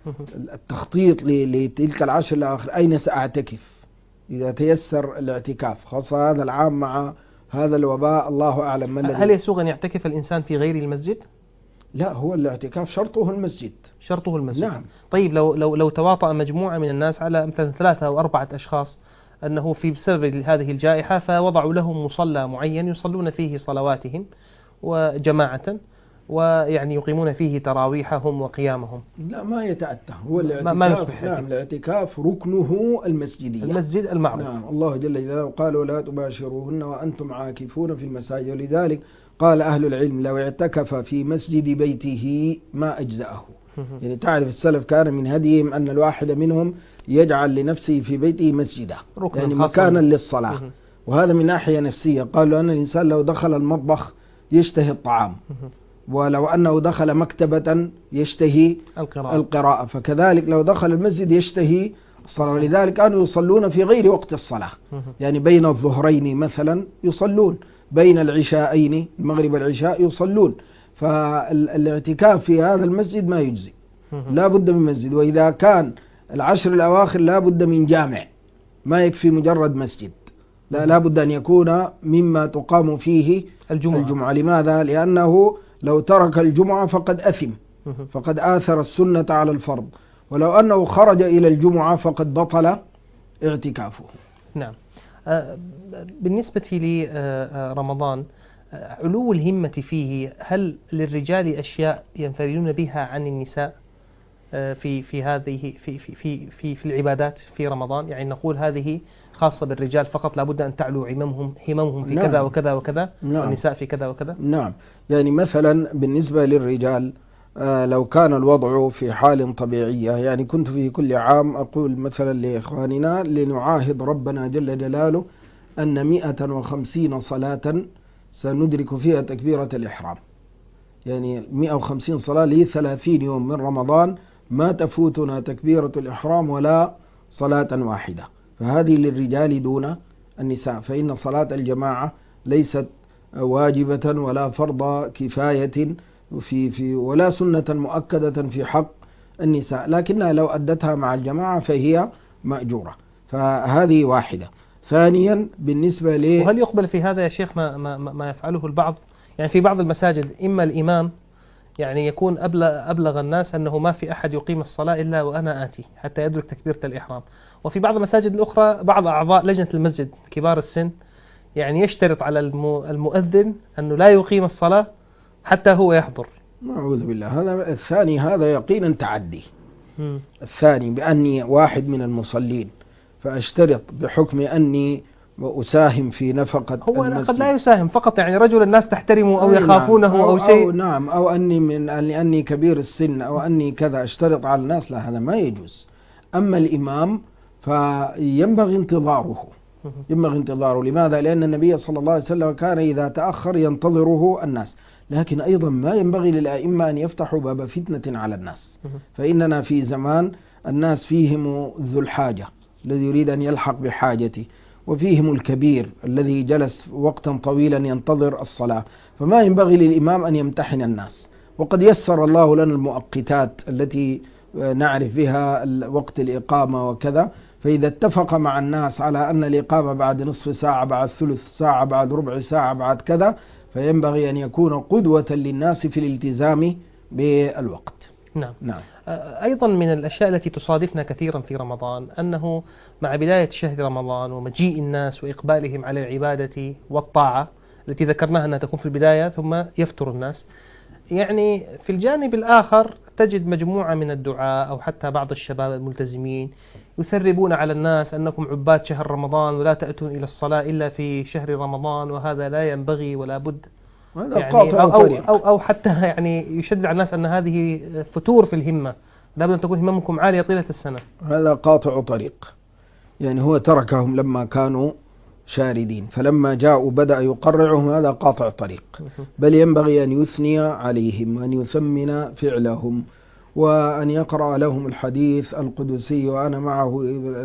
S2: التخطيط لتلك العشر الأواخر، أين سأعتكف إذا تيسر الاعتكاف، خاصة هذا العام مع هذا الوباء الله أعلم ما الذي.
S1: هل يسوغ أن يعتكف الإنسان في غير المسجد؟
S2: لا، هو الاعتكاف شرطه المسجد.
S1: نعم. طيب لو تواطأ مجموعة من الناس على مثلا 3 أو 4 أشخاص أنه بسبب هذه الجائحة فوضعوا لهم مصلى معين يصلون فيه صلواتهم وجماعة، ويعني يقيمون فيه تراويحهم وقيامهم.
S2: لا، ما يتأتى. هو الاعتكاف نعم، الاعتكاف ركنه المسجد
S1: المعروف.
S2: نعم، الله جل جلاله قال ولا تباشروهن وأنتم عاكفون في المساجد. ولذلك قال أهل العلم لو اعتكف في مسجد بيته ما أجزأه. يعني تعرف السلف كان من هديهم أن الواحد منهم يجعل لنفسه في بيته مسجدا، يعني مكانا للصلاة. وهذا من ناحية نفسية. قالوا أن الإنسان لو دخل المطبخ يشتهي الطعام، ولو أنه دخل مكتبة يشتهي القراءة، فكذلك لو دخل المسجد يشتهي الصلاة. ولذلك كانوا يصلون في غير وقت الصلاة، يعني بين الظهرين مثلا يصلون، بين العشاءين المغرب والعشاء يصلون. فالاعتكاف في هذا المسجد ما يجزي، لا بد من مسجد. وإذا كان العشر الأواخر لا بد من جامع، ما يكفي مجرد مسجد، لا بد أن يكون مما تقام فيه الجمعة. لماذا؟ لأنه لو ترك الجمعة فقد أثم، فقد آثر السنة على الفرض، ولو أنه خرج إلى الجمعة فقد بطل اعتكافه.
S1: نعم. بالنسبة لرمضان علو الهمة فيه، هل للرجال أشياء ينفردون بها عن النساء في هذه في العبادات في رمضان؟ يعني نقول هذه خاصة بالرجال فقط، لابد أن تعلو هممهم في كذا وكذا وكذا، والنساء في كذا وكذا.
S2: نعم، يعني مثلا بالنسبة للرجال لو كان الوضع في حال طبيعية، يعني كنت في كل عام أقول مثلا لإخواننا لنعاهد ربنا جل جلاله أن 150 صلاة سندرك فيها تكبيرة الإحرام. يعني 150 صلاة لي 30 يوم من رمضان ما تفوتنا تكبيرة الإحرام ولا صلاة واحدة، فهذه للرجال دون النساء، فإن صلاة الجماعة ليست واجبة ولا فرض كفاية ولا سنة مؤكدة في حق النساء، لكنها لو أدتها مع الجماعة فهي مأجورة. فهذه واحدة. ثانيا بالنسبة
S1: وهل يقبل في هذا يا شيخ ما يفعله البعض؟ يعني في بعض المساجد إما الإمام يعني يكون أبلغ الناس أنه ما في أحد يقيم الصلاة إلا وأنا آتي حتى يدرك تكبيرة الإحرام، وفي بعض المساجد الأخرى بعض أعضاء لجنة المسجد كبار السن يعني يشترط على المؤذن أنه لا يقيم الصلاة حتى هو يحضر.
S2: أعوذ بالله. هذا الثاني هذا يقينا تعدي. الثاني بأني واحد من المصلين فأشترط بحكم أني وأساهم في نفقة
S1: هو
S2: المسجد.
S1: قد لا يساهم فقط يعني رجل الناس تحترمه أو يخافونه
S2: نعم
S1: أو شيء.
S2: نعم أو أني أني كبير السن أو أني كذا أشترط على الناس، لا هذا ما يجوز. أما الإمام فينبغي انتظاره. لماذا؟ لأن النبي صلى الله عليه وسلم كان إذا تأخر ينتظره الناس، لكن أيضا ما ينبغي للأئمة أن يفتحوا باب فتنة على الناس، فإننا في زمان الناس فيهم ذو الحاجة الذي يريد أن يلحق بحاجته، وفيهم الكبير الذي جلس وقتا طويلا ينتظر الصلاة، فما ينبغي للإمام أن يمتحن الناس. وقد يسر الله لنا المؤقتات التي نعرف بها وقت الإقامة وكذا، فإذا اتفق مع الناس على أن الإقامة بعد نصف ساعة، بعد ثلث ساعة، بعد ربع ساعة، بعد كذا، فينبغي أن يكون قدوة للناس في الالتزام بالوقت.
S1: نعم. أيضا من الأشياء التي تصادفنا كثيرا في رمضان أنه مع بداية شهر رمضان ومجيء الناس وإقبالهم على العبادة والطاعة التي ذكرناها أنها تكون في البداية ثم يفتر الناس، يعني في الجانب الآخر تجد مجموعة من الدعاء أو حتى بعض الشباب الملتزمين يثربون على الناس أنكم عباد شهر رمضان ولا تأتون إلى الصلاة إلا في شهر رمضان وهذا لا ينبغي ولا بد، يعني أو حتى يعني يشدد على الناس أن هذه فتور في الهمة، لابد أن تكون هممكم عالية طيلة السنة.
S2: هذا قاطع طريق، يعني هو تركهم لما كانوا شاردين، فلما جاءوا بدأ يقرعهم، هذا قاطع طريق. بل ينبغي أن يثني عليهم وأن يثمن فعلهم وأن يقرأ لهم الحديث القدسي وأنا معه.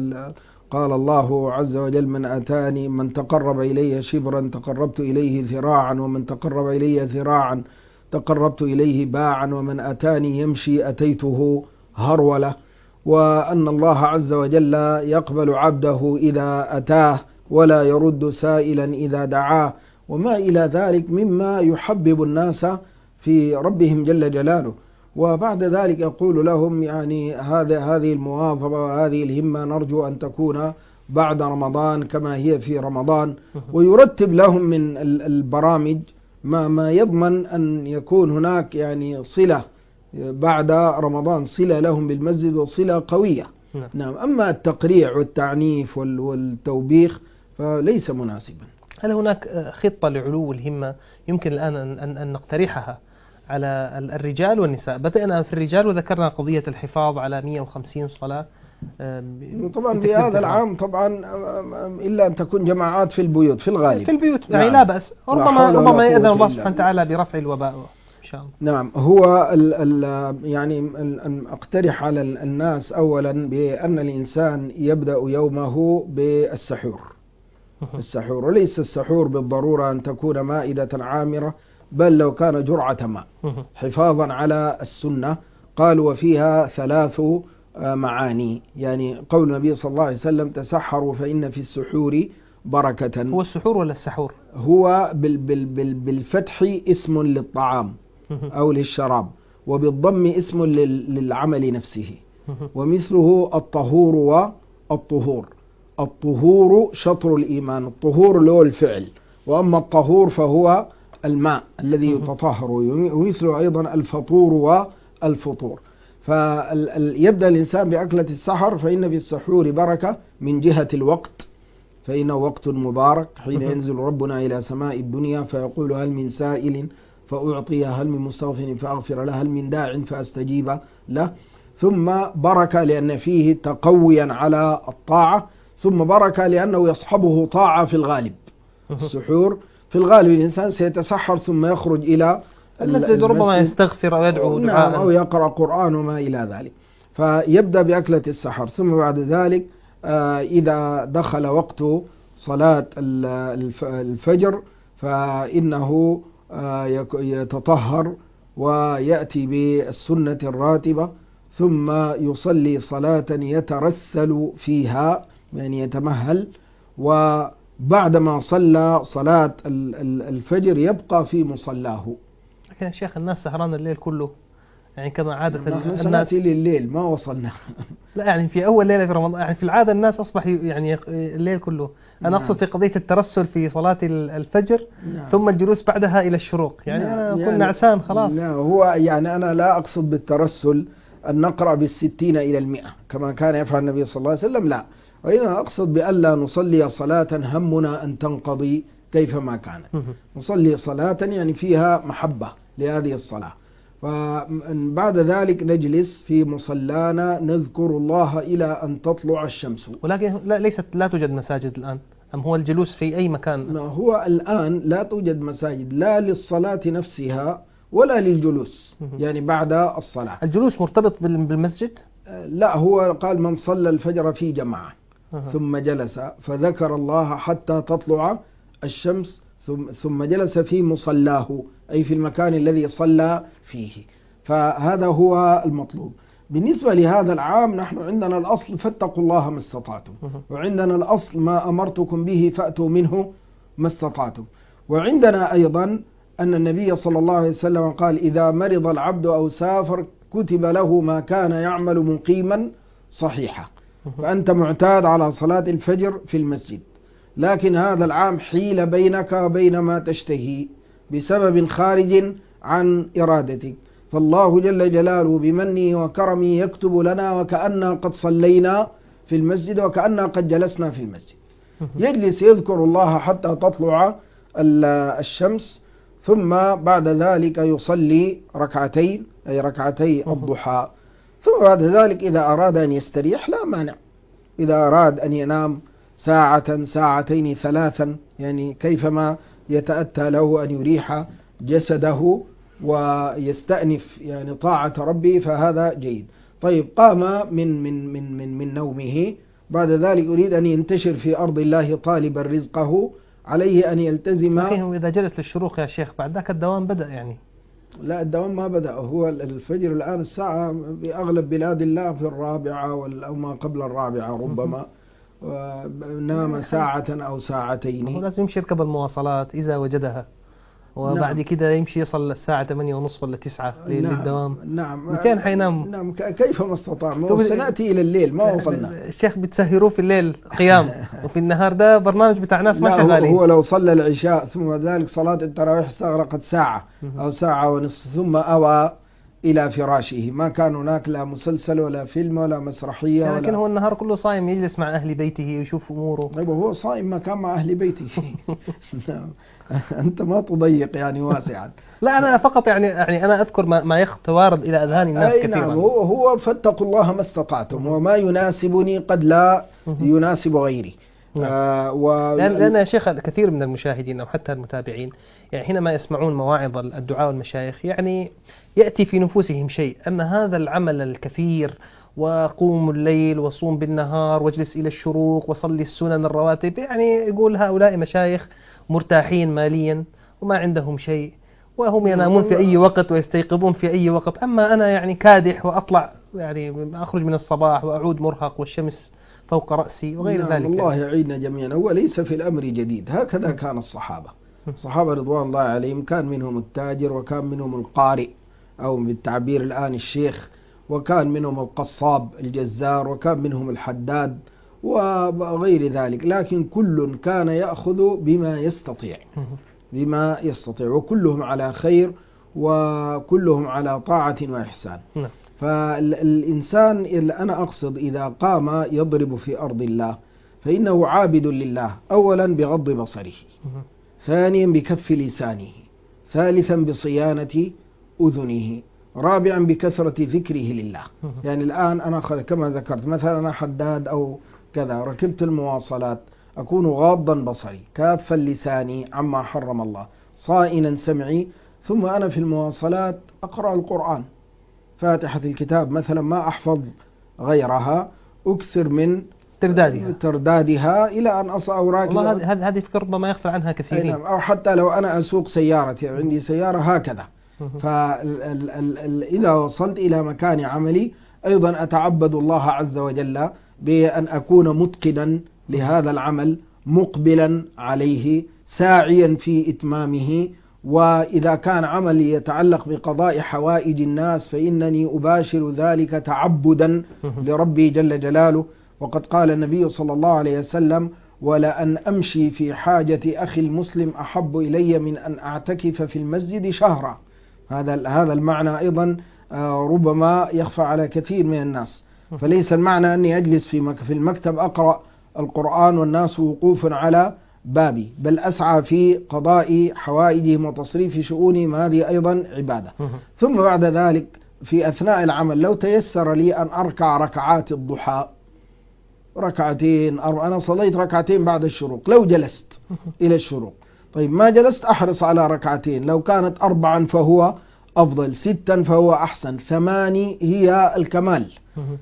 S2: قال الله عز وجل: من تقرب إلي شبرا تقربت إليه ذراعا، ومن تقرب إلي ذراعا تقربت إليه باعا، ومن أتاني يمشي أتيته هرولة. وأن الله عز وجل يقبل عبده إذا أتاه ولا يرد سائلا إذا دعاه، وما إلى ذلك مما يحبب الناس في ربهم جل جلاله. وبعد ذلك يقول لهم يعني هذه المواظبة وهذه الهمة نرجو أن تكون بعد رمضان كما هي في رمضان، ويرتب لهم من البرامج ما يضمن أن يكون هناك يعني صلة بعد رمضان، صلة لهم بالمسجد وصلة قوية. نعم. أما التقريع والتعنيف والتوبيخ فليس مناسبا.
S1: هل هناك خطة لعلو الهمة يمكن الآن أن نقترحها على الرجال والنساء؟ بدأنا في الرجال وذكرنا قضية الحفاظ على 150 صلاة
S2: طبعا في هذا العام، طبعا إلا أن تكون جماعات في البيوت في الغالب.
S1: في البيوت يعني لا بأس، ربما يأذن الله سبحانه وتعالى برفع الوباء إن شاء الله.
S2: نعم. هو يعني أن أقترح على الناس أولا بأن الإنسان يبدأ يومه بالسحور. السحور، وليس السحور بالضرورة أن تكون مائدة عامرة، بل لو كان جرعة ماء حفاظا على السنة. قالوا وفيها 3 معاني، يعني قول النبي صلى الله عليه وسلم: تسحروا فإن في السحور بركة.
S1: هو السحور ولا السحور؟
S2: هو بالفتح اسم للطعام أو للشراب، وبالضم اسم للعمل نفسه. ومثله الطهور والطهور. الطهور شطر الإيمان، الطهور له الفعل، وأما الطهور فهو الماء الذي يتطهر. ومثله أيضا الفطور والفطور. فيبدأ الإنسان بأكلة السحر، فإن في السحور بركة من جهة الوقت، فإنه وقت مبارك حين ينزل ربنا إلى سماء الدنيا فيقول: هل من سائل فأعطيه، هل من مستغفر فأغفر له، هل من داع فأستجيب له. ثم بركة لأن فيه تقويا على الطاعة، ثم بركة لأنه يصحبه طاعة في الغالب. السحور في الغالب الإنسان سيتسحر ثم يخرج إلى
S1: المسجد ربما يستغفر أو يدعو دعاء،
S2: أو يقرأ قرآن وما إلى ذلك. فيبدأ بأكلة السحر، ثم بعد ذلك إذا دخل وقت صلاة الفجر فإنه يتطهر ويأتي بالسنة الراتبة، ثم يصلي صلاة يترسل فيها يعني يتمهل، وبعدما صلى صلاة الفجر يبقى في مصلاه.
S1: لكن يا شيخ الناس سهران الليل كله، يعني كما عادة
S2: نحن
S1: الناس
S2: سنأتي لليل ما وصلنا.
S1: لا يعني في أول ليلة في رمضان، يعني في العادة الناس أصبح يعني الليل كله. أنا أقصد في قضية الترسل في صلاة الفجر، ثم الجلوس بعدها إلى الشروق، يعني كنا نعسان خلاص.
S2: لا هو يعني أنا لا أقصد بالترسل أن نقرأ بالستين إلى 100 كما كان يفعل النبي صلى الله عليه وسلم، لا، وإنما أقصد بألا نصلي صلاة همنا أن تنقضي كيفما كانت، نصلي صلاة يعني فيها محبة لهذه الصلاة، وبعد ذلك نجلس في مصلانا نذكر الله إلى أن تطلع الشمس.
S1: ولكن لا توجد مساجد الآن، أم هو الجلوس في أي مكان؟
S2: هو الآن لا توجد مساجد لا للصلاة نفسها ولا للجلوس، يعني بعد الصلاة.
S1: الجلوس مرتبط بالمسجد؟
S2: لا، هو قال من صلى الفجر في جماعة ثم جلس فذكر الله حتى تطلع الشمس ثم جلس في مصلاه، أي في المكان الذي صلى فيه، فهذا هو المطلوب. بالنسبة لهذا العام نحن عندنا الأصل فاتقوا الله ما استطعتم، وعندنا الأصل ما أمرتكم به فأتوا منه ما استطعتم، وعندنا أيضا أن النبي صلى الله عليه وسلم قال إذا مرض العبد أو سافر كتب له ما كان يعمل مقيما صحيحا، فأنت معتاد على صلاة الفجر في المسجد، لكن هذا العام حيل بينك وبين ما تشتهي بسبب خارج عن إرادتك، فالله جل جلاله بمنه وكرمه يكتب لنا وكأننا قد صلينا في المسجد وكأننا قد جلسنا في المسجد. يجلس يذكر الله حتى تطلع الشمس، ثم بعد ذلك يصلي ركعتين أي ركعتي الضحى، ثم بعد ذلك إذا أراد أن يستريح لا مانع، إذا أراد أن ينام ساعة ساعتين ثلاثا يعني كيفما يتأتى له أن يريح جسده ويستأنف يعني طاعة ربه فهذا جيد. طيب قام من نومه، بعد ذلك يريد أن ينتشر في أرض الله طالبا رزقه، عليه أن يلتزم.
S1: لكن إذا جلس للشروق يا شيخ بعد ذاك الدوام بدأ يعني.
S2: لا الدوام ما بدأ، هو الفجر الآن الساعة بأغلب بلاد الله في 4 أو ما قبل 4 ربما، ونام ساعة أو ساعتين.
S1: هو لازم يمشي يركب المواصلات إذا وجدها، وبعد كده يمشي يصل الساعة 8:30 ولا 9 للدوام.
S2: نعم.
S1: متين حينام؟
S2: نعم كيف ما استطاع، سنأتي إلى الليل ما وصلنا.
S1: الشيخ بتسهروه في الليل قيام وفي النهار ده برنامج بتاع ناس ما شغالين.
S2: هو لو صلى العشاء ثم ذلك صلاة التراويح استغرقت ساعة أو ساعة ونصف ثم أوى إلى فراشه، ما كان هناك لا مسلسل ولا فيلم ولا مسرحية
S1: لكن هو النهار كله صايم يجلس مع أهل بيته ويشوف أموره.
S2: طيب هو صائم ما كان مع أهل بيته. أنت ما تضيق يعني واسعا.
S1: لا أنا فقط يعني أنا أذكر ما يتوارد إلى أذهان الناس كثيرا.
S2: نعم هو فاتقوا الله ما استطعتم، وما يناسبني قد لا يناسب غيري.
S1: لأن يا شيخ كثير من المشاهدين أو حتى المتابعين يعني حينما يسمعون مواعظ الدعاء والمشايخ يعني يأتي في نفوسهم شيء أن هذا العمل الكثير وقوم الليل وصوم بالنهار واجلس إلى الشروق وصلي السنن الرواتب، يعني يقول هؤلاء مشايخ مرتاحين ماليا وما عندهم شيء، وهم ينامون في أي وقت ويستيقظون في أي وقت، أما أنا يعني كادح وأطلع يعني أخرج من الصباح وأعود مرهق والشمس فوق رأسي وغير ذلك.
S2: الله يعيننا جميعا. هو ليس في الأمر جديد، هكذا كان الصحابة رضوان الله عليهم، كان منهم التاجر وكان منهم القارئ أو بالتعبير الآن الشيخ، وكان منهم القصاب الجزار، وكان منهم الحداد وغير ذلك، لكن كل كان يأخذ بما يستطيع وكلهم على خير وكلهم على طاعة وإحسان. فالإنسان أنا أقصد إذا قام يضرب في أرض الله فإنه عابد لله، أولا بغض بصره، ثانيا بكف لسانه، ثالثا بصيانة أذنه، رابعا بكثرة ذكره لله. يعني الآن أنا كما ذكرت مثلا أنا حداد أو كذا، ركبت المواصلات أكون غاضا بصري كافا لساني عما حرم الله، صائنا سمعي ثم أنا في المواصلات أقرأ القرآن، فاتحة الكتاب مثلا ما أحفظ غيرها، أكثر من تردادها إلى أن أصل أوراق.
S1: والله هذه فكرة ربما يغفل عنها كثيرين.
S2: أو حتى لو أنا أسوق سيارتي، عندي سيارة هكذا، فإذا وصلت إلى مكان عملي أيضا أتعبد الله عز وجل بأن أكون متقنا لهذا العمل، مقبلا عليه، ساعيا في إتمامه. وإذا كان عملي يتعلق بقضاء حوائج الناس فإنني أباشر ذلك تعبدا لربي جل جلاله. وقد قال النبي صلى الله عليه وسلم: ولأن أمشي في حاجة أخي المسلم أحب إلي من أن أعتكف في المسجد شهرا. هذا المعنى أيضا ربما يخفى على كثير من الناس. فليس المعنى أني أجلس في المكتب أقرأ القرآن والناس وقوف على بابي، بل أسعى في قضاء حوائجهم وتصريف شؤونهم، هذه أيضا عبادة. ثم بعد ذلك في أثناء العمل لو تيسر لي أن أركع ركعات الضحى، ركعتين، أنا صليت ركعتين بعد الشروق، لو جلست إلى الشروق، طيب ما جلست أحرص على ركعتين، لو كانت 4 فهو أفضل، 6 فهو أحسن، 8 هي الكمال.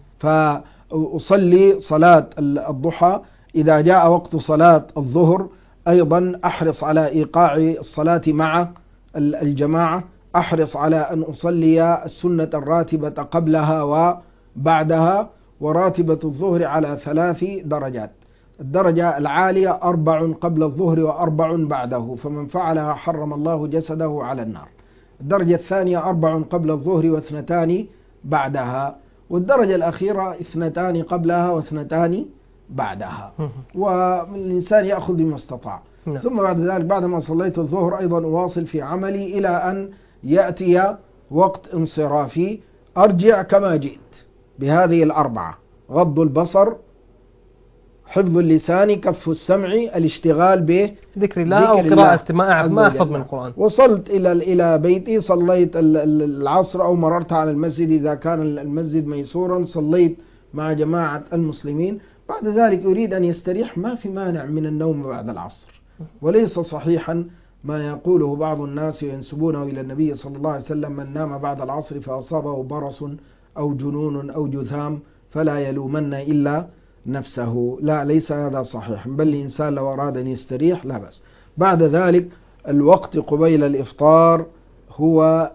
S2: فأصلي صلاة الضحى. إذا جاء وقت صلاة الظهر أيضا أحرص على إيقاع الصلاة مع الجماعة، أحرص على أن أصلي السنة الراتبة قبلها وبعدها، وراتبة الظهر على 3 درجات. الدرجة العالية 4 قبل الظهر و4 بعده، فمن فعلها حرم الله جسده على النار. الدرجة الثانية 4 قبل الظهر و2 بعدها، والدرجة الأخيرة 2 قبلها و2 بعدها، والإنسان يأخذ بما استطاع. ثم بعد ذلك بعدما صليت الظهر أيضا أواصل في عملي إلى أن يأتي وقت انصرافي، أرجع كما جئت بهذه 4: غض البصر، حفظ اللسان، كف السمع، الاشتغال بذكر
S1: الله أو قراءة ما أحفظ من القرآن.
S2: وصلت إلى بيتي، صليت العصر أو مررت على المسجد إذا كان المسجد ميسورا، صليت مع جماعة المسلمين. بعد ذلك يريد أن يستريح، ما في مانع من النوم بعد العصر. وليس صحيحا ما يقوله بعض الناس وينسبونه إلى النبي صلى الله عليه وسلم: من نام بعد العصر فأصابه برص أو جنون أو جذام فلا يلومن إلا نفسه. لا، ليس هذا صحيح، بل الإنسان لو أراد أن يستريح لا بأس. بعد ذلك الوقت قبيل الإفطار هو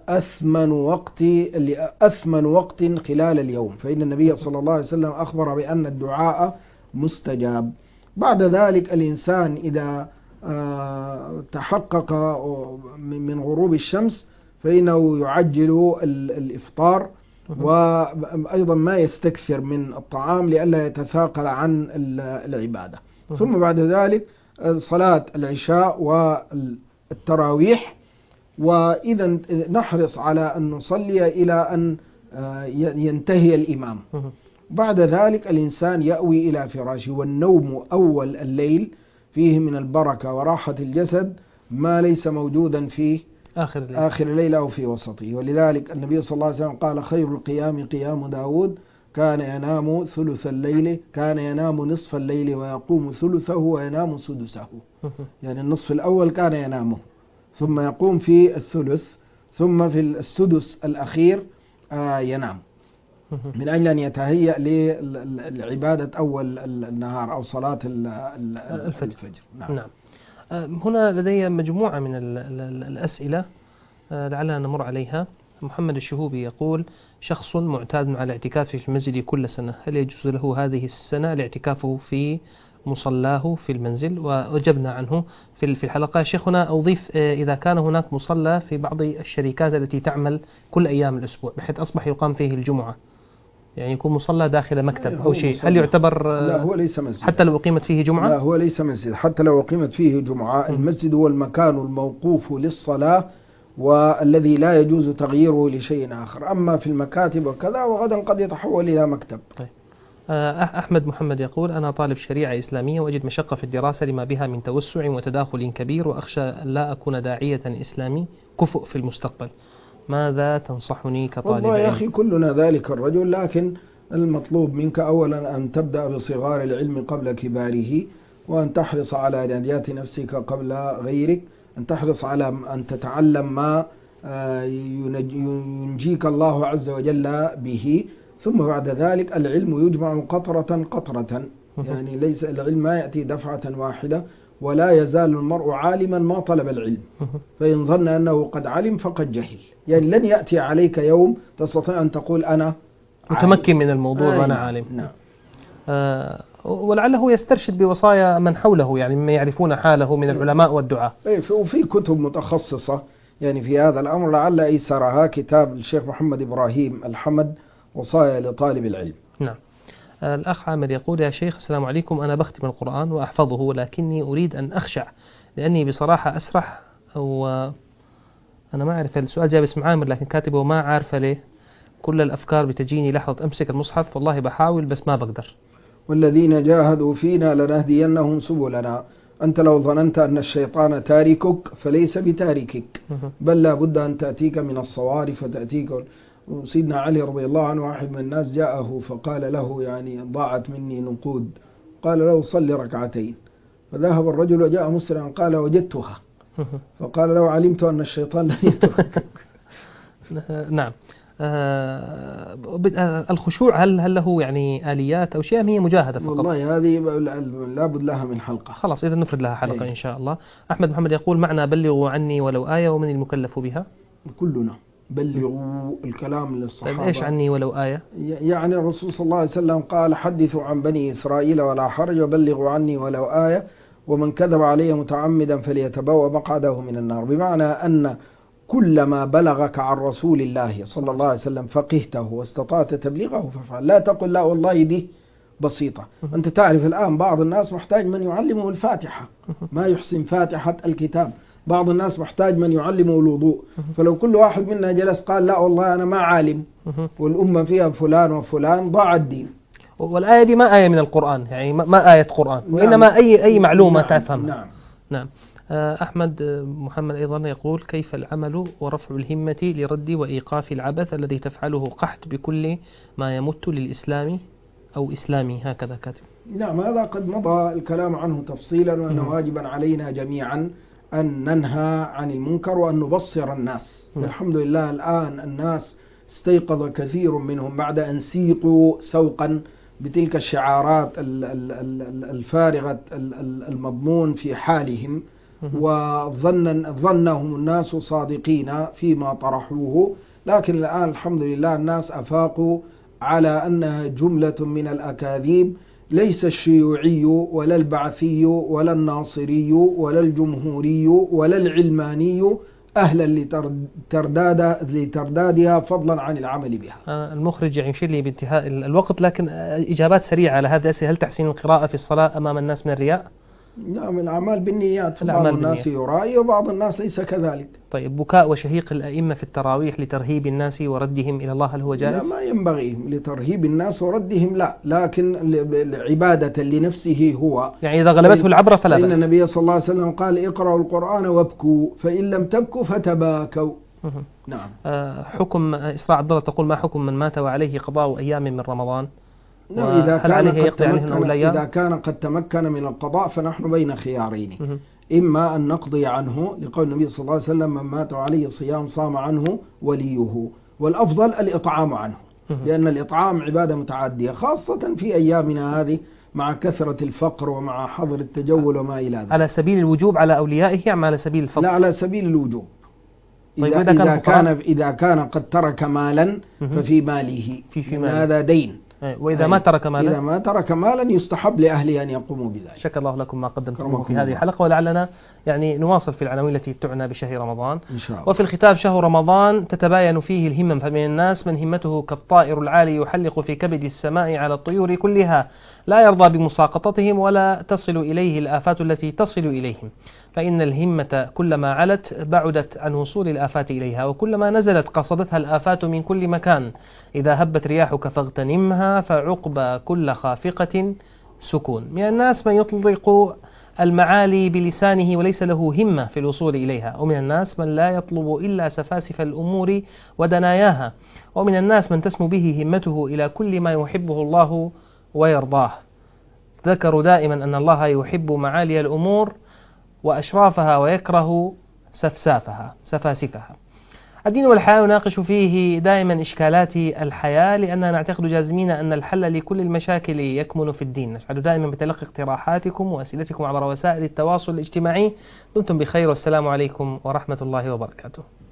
S2: أثمن وقت خلال اليوم، فإن النبي صلى الله عليه وسلم أخبر بأن الدعاء مستجاب. بعد ذلك الإنسان إذا تحقق من غروب الشمس فإنه يعجل الإفطار، وأيضا ما يستكثر من الطعام لئلا يتثاقل عن العبادة. ثم بعد ذلك صلاة العشاء والتراويح، وإذا نحرص على أن نصلي إلى أن ينتهي الإمام. بعد ذلك الإنسان يأوي إلى فراشه، والنوم أول الليل فيه من البركة وراحة الجسد ما ليس موجودا في آخر الليل أو في وسطه. ولذلك النبي صلى الله عليه وسلم قال: خير القيام قيام داود، كان ينام ثلث الليل، كان ينام نصف الليل ويقوم ثلثه وينام سدسه. يعني النصف الأول كان ينامه، ثم يقوم في الثلث، ثم في السدس الأخير ينام، من أجل أن يتهيأ للعبادة أول النهار أو صلاة الفجر.
S1: نعم. هنا لدي مجموعة من الأسئلة لعلنا نمر عليها. محمد الشهوبي يقول: شخص معتاد على اعتكافه في المسجد كل سنة، هل يجوز له هذه السنة الاعتكافه في مصلاه في المنزل؟ وأجبنا عنه في الحلقة. شيخنا أضيف: إذا كان هناك مصلى في بعض الشركات التي تعمل كل أيام الأسبوع بحيث أصبح يقام فيه الجمعة، يعني يكون مصلى داخل مكتب أو شيء، هل يعتبر؟
S2: لا، هو ليس مسجد
S1: حتى لو أقيمت فيه جمعة؟
S2: لا، هو ليس مسجد حتى لو أقيمت فيه جمعة. المسجد هو المكان الموقوف للصلاة والذي لا يجوز تغييره لشيء آخر. أما في المكاتب وكذا وغدا قد يتحول إلى مكتب.
S1: طيب. أحمد محمد يقول: أنا طالب شريعة إسلامية وأجد مشقة في الدراسة لما بها من توسع وتداخل كبير، وأخشى لا أكون داعية إسلامي كفؤ في المستقبل، ماذا تنصحني كطالب علم؟
S2: والله يا أخي كلنا ذلك الرجل، لكن المطلوب منك أولا أن تبدأ بصغار العلم قبل كباره، وأن تحرص على نجاة نفسك قبل غيرك، أن تحرص على أن تتعلم ما ينجيك الله عز وجل به. ثم بعد ذلك العلم يجمع قطرة قطرة، يعني ليس العلم ما يأتي دفعة واحدة، ولا يزال المرء عالما ما طلب العلم، فإن ظن أنه قد علم فقد جهل. يعني لن يأتي عليك يوم تستطيع أن تقول أنا
S1: متمكن من الموضوع وأنا عالم.
S2: نعم.
S1: ولعله يسترشد بوصايا من حوله، يعني مما يعرفون حاله من العلماء والدعاة.
S2: وفي كتب متخصصة يعني في هذا الأمر، لعل أيسرها كتاب الشيخ محمد إبراهيم الحمد، وصايا لطالب العلم.
S1: نعم. الأخ عامر يقول: يا شيخ السلام عليكم، أنا بختم القرآن وأحفظه، ولكني أريد أن أخشع لأني بصراحة أسرح، أو أنا ما أعرف السؤال جاء باسم عامر لكن كاتبه ما عارفة ليه، كل الأفكار بتجيني لحظة أمسك المصحف، والله بحاول بس ما بقدر.
S2: والذين جاهدوا فينا لنهدينهم سبلنا. أنت لو ظننت أن الشيطان تاركك فليس بتاركك، بل لا بد أن تأتيك من الصوارف فتأتيك. سيدنا علي رضي الله عنه واحد من الناس جاءه فقال له يعني ضاعت مني نقود، قال له صلي ركعتين، فذهب الرجل وجاء مسرعا قال وجدتها، فقال له علمت أن الشيطان لا يتركك.
S1: نعم. الخشوع هل له يعني آليات أو شيء، أم هي مجاهدة فقط؟
S2: والله هذه لابد لها من حلقة.
S1: خلاص إذا نفرد لها حلقة إن شاء الله. أحمد محمد يقول: معنى بلغوا عني ولو آية، ومن المكلف بها؟
S2: كلنا بلغوا الكلام للصحابة.
S1: إيش عني ولو آية؟
S2: يعني الرسول صلى الله عليه وسلم قال: حدثوا عن بني إسرائيل ولا حرج، وبلغوا عني ولو آية، ومن كذب علي متعمدا فليتبوأ مقعده من النار. بمعنى أن كل ما بلغك عن رسول الله صلى الله عليه وسلم فقهته واستطعت تبليغه فافعل. لا تقل لا والله دي بسيطة. أنت تعرف الآن بعض الناس محتاج من يعلمه الفاتحة، ما يحسن فاتحة الكتاب. بعض الناس محتاج من يعلمه الوضوء. فلو كل واحد منا جلس قال لا والله أنا ما عالم، والأمة فيها فلان وفلان، ضاع الدين.
S1: والآية دي ما آية من القرآن، يعني ما آية قرآن، وإنما أي معلومة تفهمها. نعم. أحمد محمد أيضا يقول: كيف العمل ورفع الهمة لرد وإيقاف العبث الذي تفعله قحط بكل ما يمت للإسلام أو إسلامي، هكذا كاتب.
S2: نعم، هذا قد مضى الكلام عنه تفصيلا، وأنه واجبا علينا جميعا أن ننهى عن المنكر وأن نبصر الناس. الحمد لله الآن الناس استيقظ كثير منهم بعد أن سيقوا سوقا بتلك الشعارات الفارغة المضمون في حالهم، وظنهم الناس صادقين فيما طرحوه. لكن الآن الحمد لله الناس أفاقوا على أنها جملة من الأكاذيب. ليس الشيوعي ولا البعثي ولا الناصري ولا الجمهوري ولا العلماني أهلا لتردادها فضلا عن العمل بها.
S1: المخرج يعني يشير لي بانتهاء الوقت، لكن إجابات سريعة على هذا الأسئلة. هل تحسين القراءة في الصلاة أمام الناس من الرياء؟
S2: نعم، الأعمال بالنيات، بعض الناس يرائي وبعض الناس ليس كذلك.
S1: طيب، بكاء وشهيق الأئمة في التراويح لترهيب الناس وردهم إلى الله، هل هو جائز؟
S2: لا، ما ينبغي لترهيب الناس وردهم، لا، لكن عبادة لنفسه هو.
S1: يعني إذا غلبته العبرة فلا بأس.
S2: إن النبي صلى الله عليه وسلم قال: اقرأوا القرآن وابكوا، فإن لم تبكوا فتباكوا. نعم.
S1: حكم إسراء عبد الله تقول: ما حكم من مات وعليه قضاء أيام من رمضان؟
S2: نعم، إذا كان قد تمكن من القضاء فنحن بين خيارين. إما أن نقضي عنه لقول النبي صلى الله عليه وسلم: من مات عليه صيام صام عنه وليه، والأفضل الإطعام عنه، لأن الإطعام عبادة متعدية، خاصة في أيامنا هذه مع كثرة الفقر ومع حظر التجول وما إلى ذلك.
S1: على سبيل الوجوب على أوليائه أم على سبيل الفضل؟
S2: لا، على سبيل الوجوب.
S1: طيب،
S2: إذا كان قد ترك مالا ففي ماله، هذا دين.
S1: وإذا ما ترك مالا،
S2: إذا ما ترك مالا يستحب لأهله أن يقوموا بذلك.
S1: شكر الله لكم ما قدمتم في هذه الحلقة، ولعلنا يعني نواصل في العناوين التي تعنى بشهر رمضان
S2: إن شاء الله.
S1: وفي الختام: شهر رمضان تتباين فيه الهمم، فمن الناس من همته كالطائر العالي يحلق في كبد السماء على الطيور كلها، لا يرضى بمساقطتهم ولا تصل إليه الآفات التي تصل إليهم، فإن الهمة كلما علت بعدت عن وصول الآفات إليها، وكلما نزلت قصدتها الآفات من كل مكان. إذا هبت رياحك فاغتنمها، فعقب كل خافقة سكون. من الناس من يطلق المعالي بلسانه وليس له همة في الوصول إليها، ومن الناس من لا يطلب إلا سفاسف الأمور ودناياها، ومن الناس من تسمو به همته إلى كل ما يحبه الله ويرضاه. ذكروا دائما أن الله يحب معالي الأمور وأشرافها ويكره سفسافها سفاسفها. الدين والحياة نناقش فيه دائما إشكالات الحياة، لأننا نعتقد جازمين أن الحل لكل المشاكل يكمن في الدين. نسعد دائما بتلقي اقتراحاتكم وأسئلتكم عبر وسائل التواصل الاجتماعي. دمتم بخير، والسلام عليكم ورحمة الله وبركاته.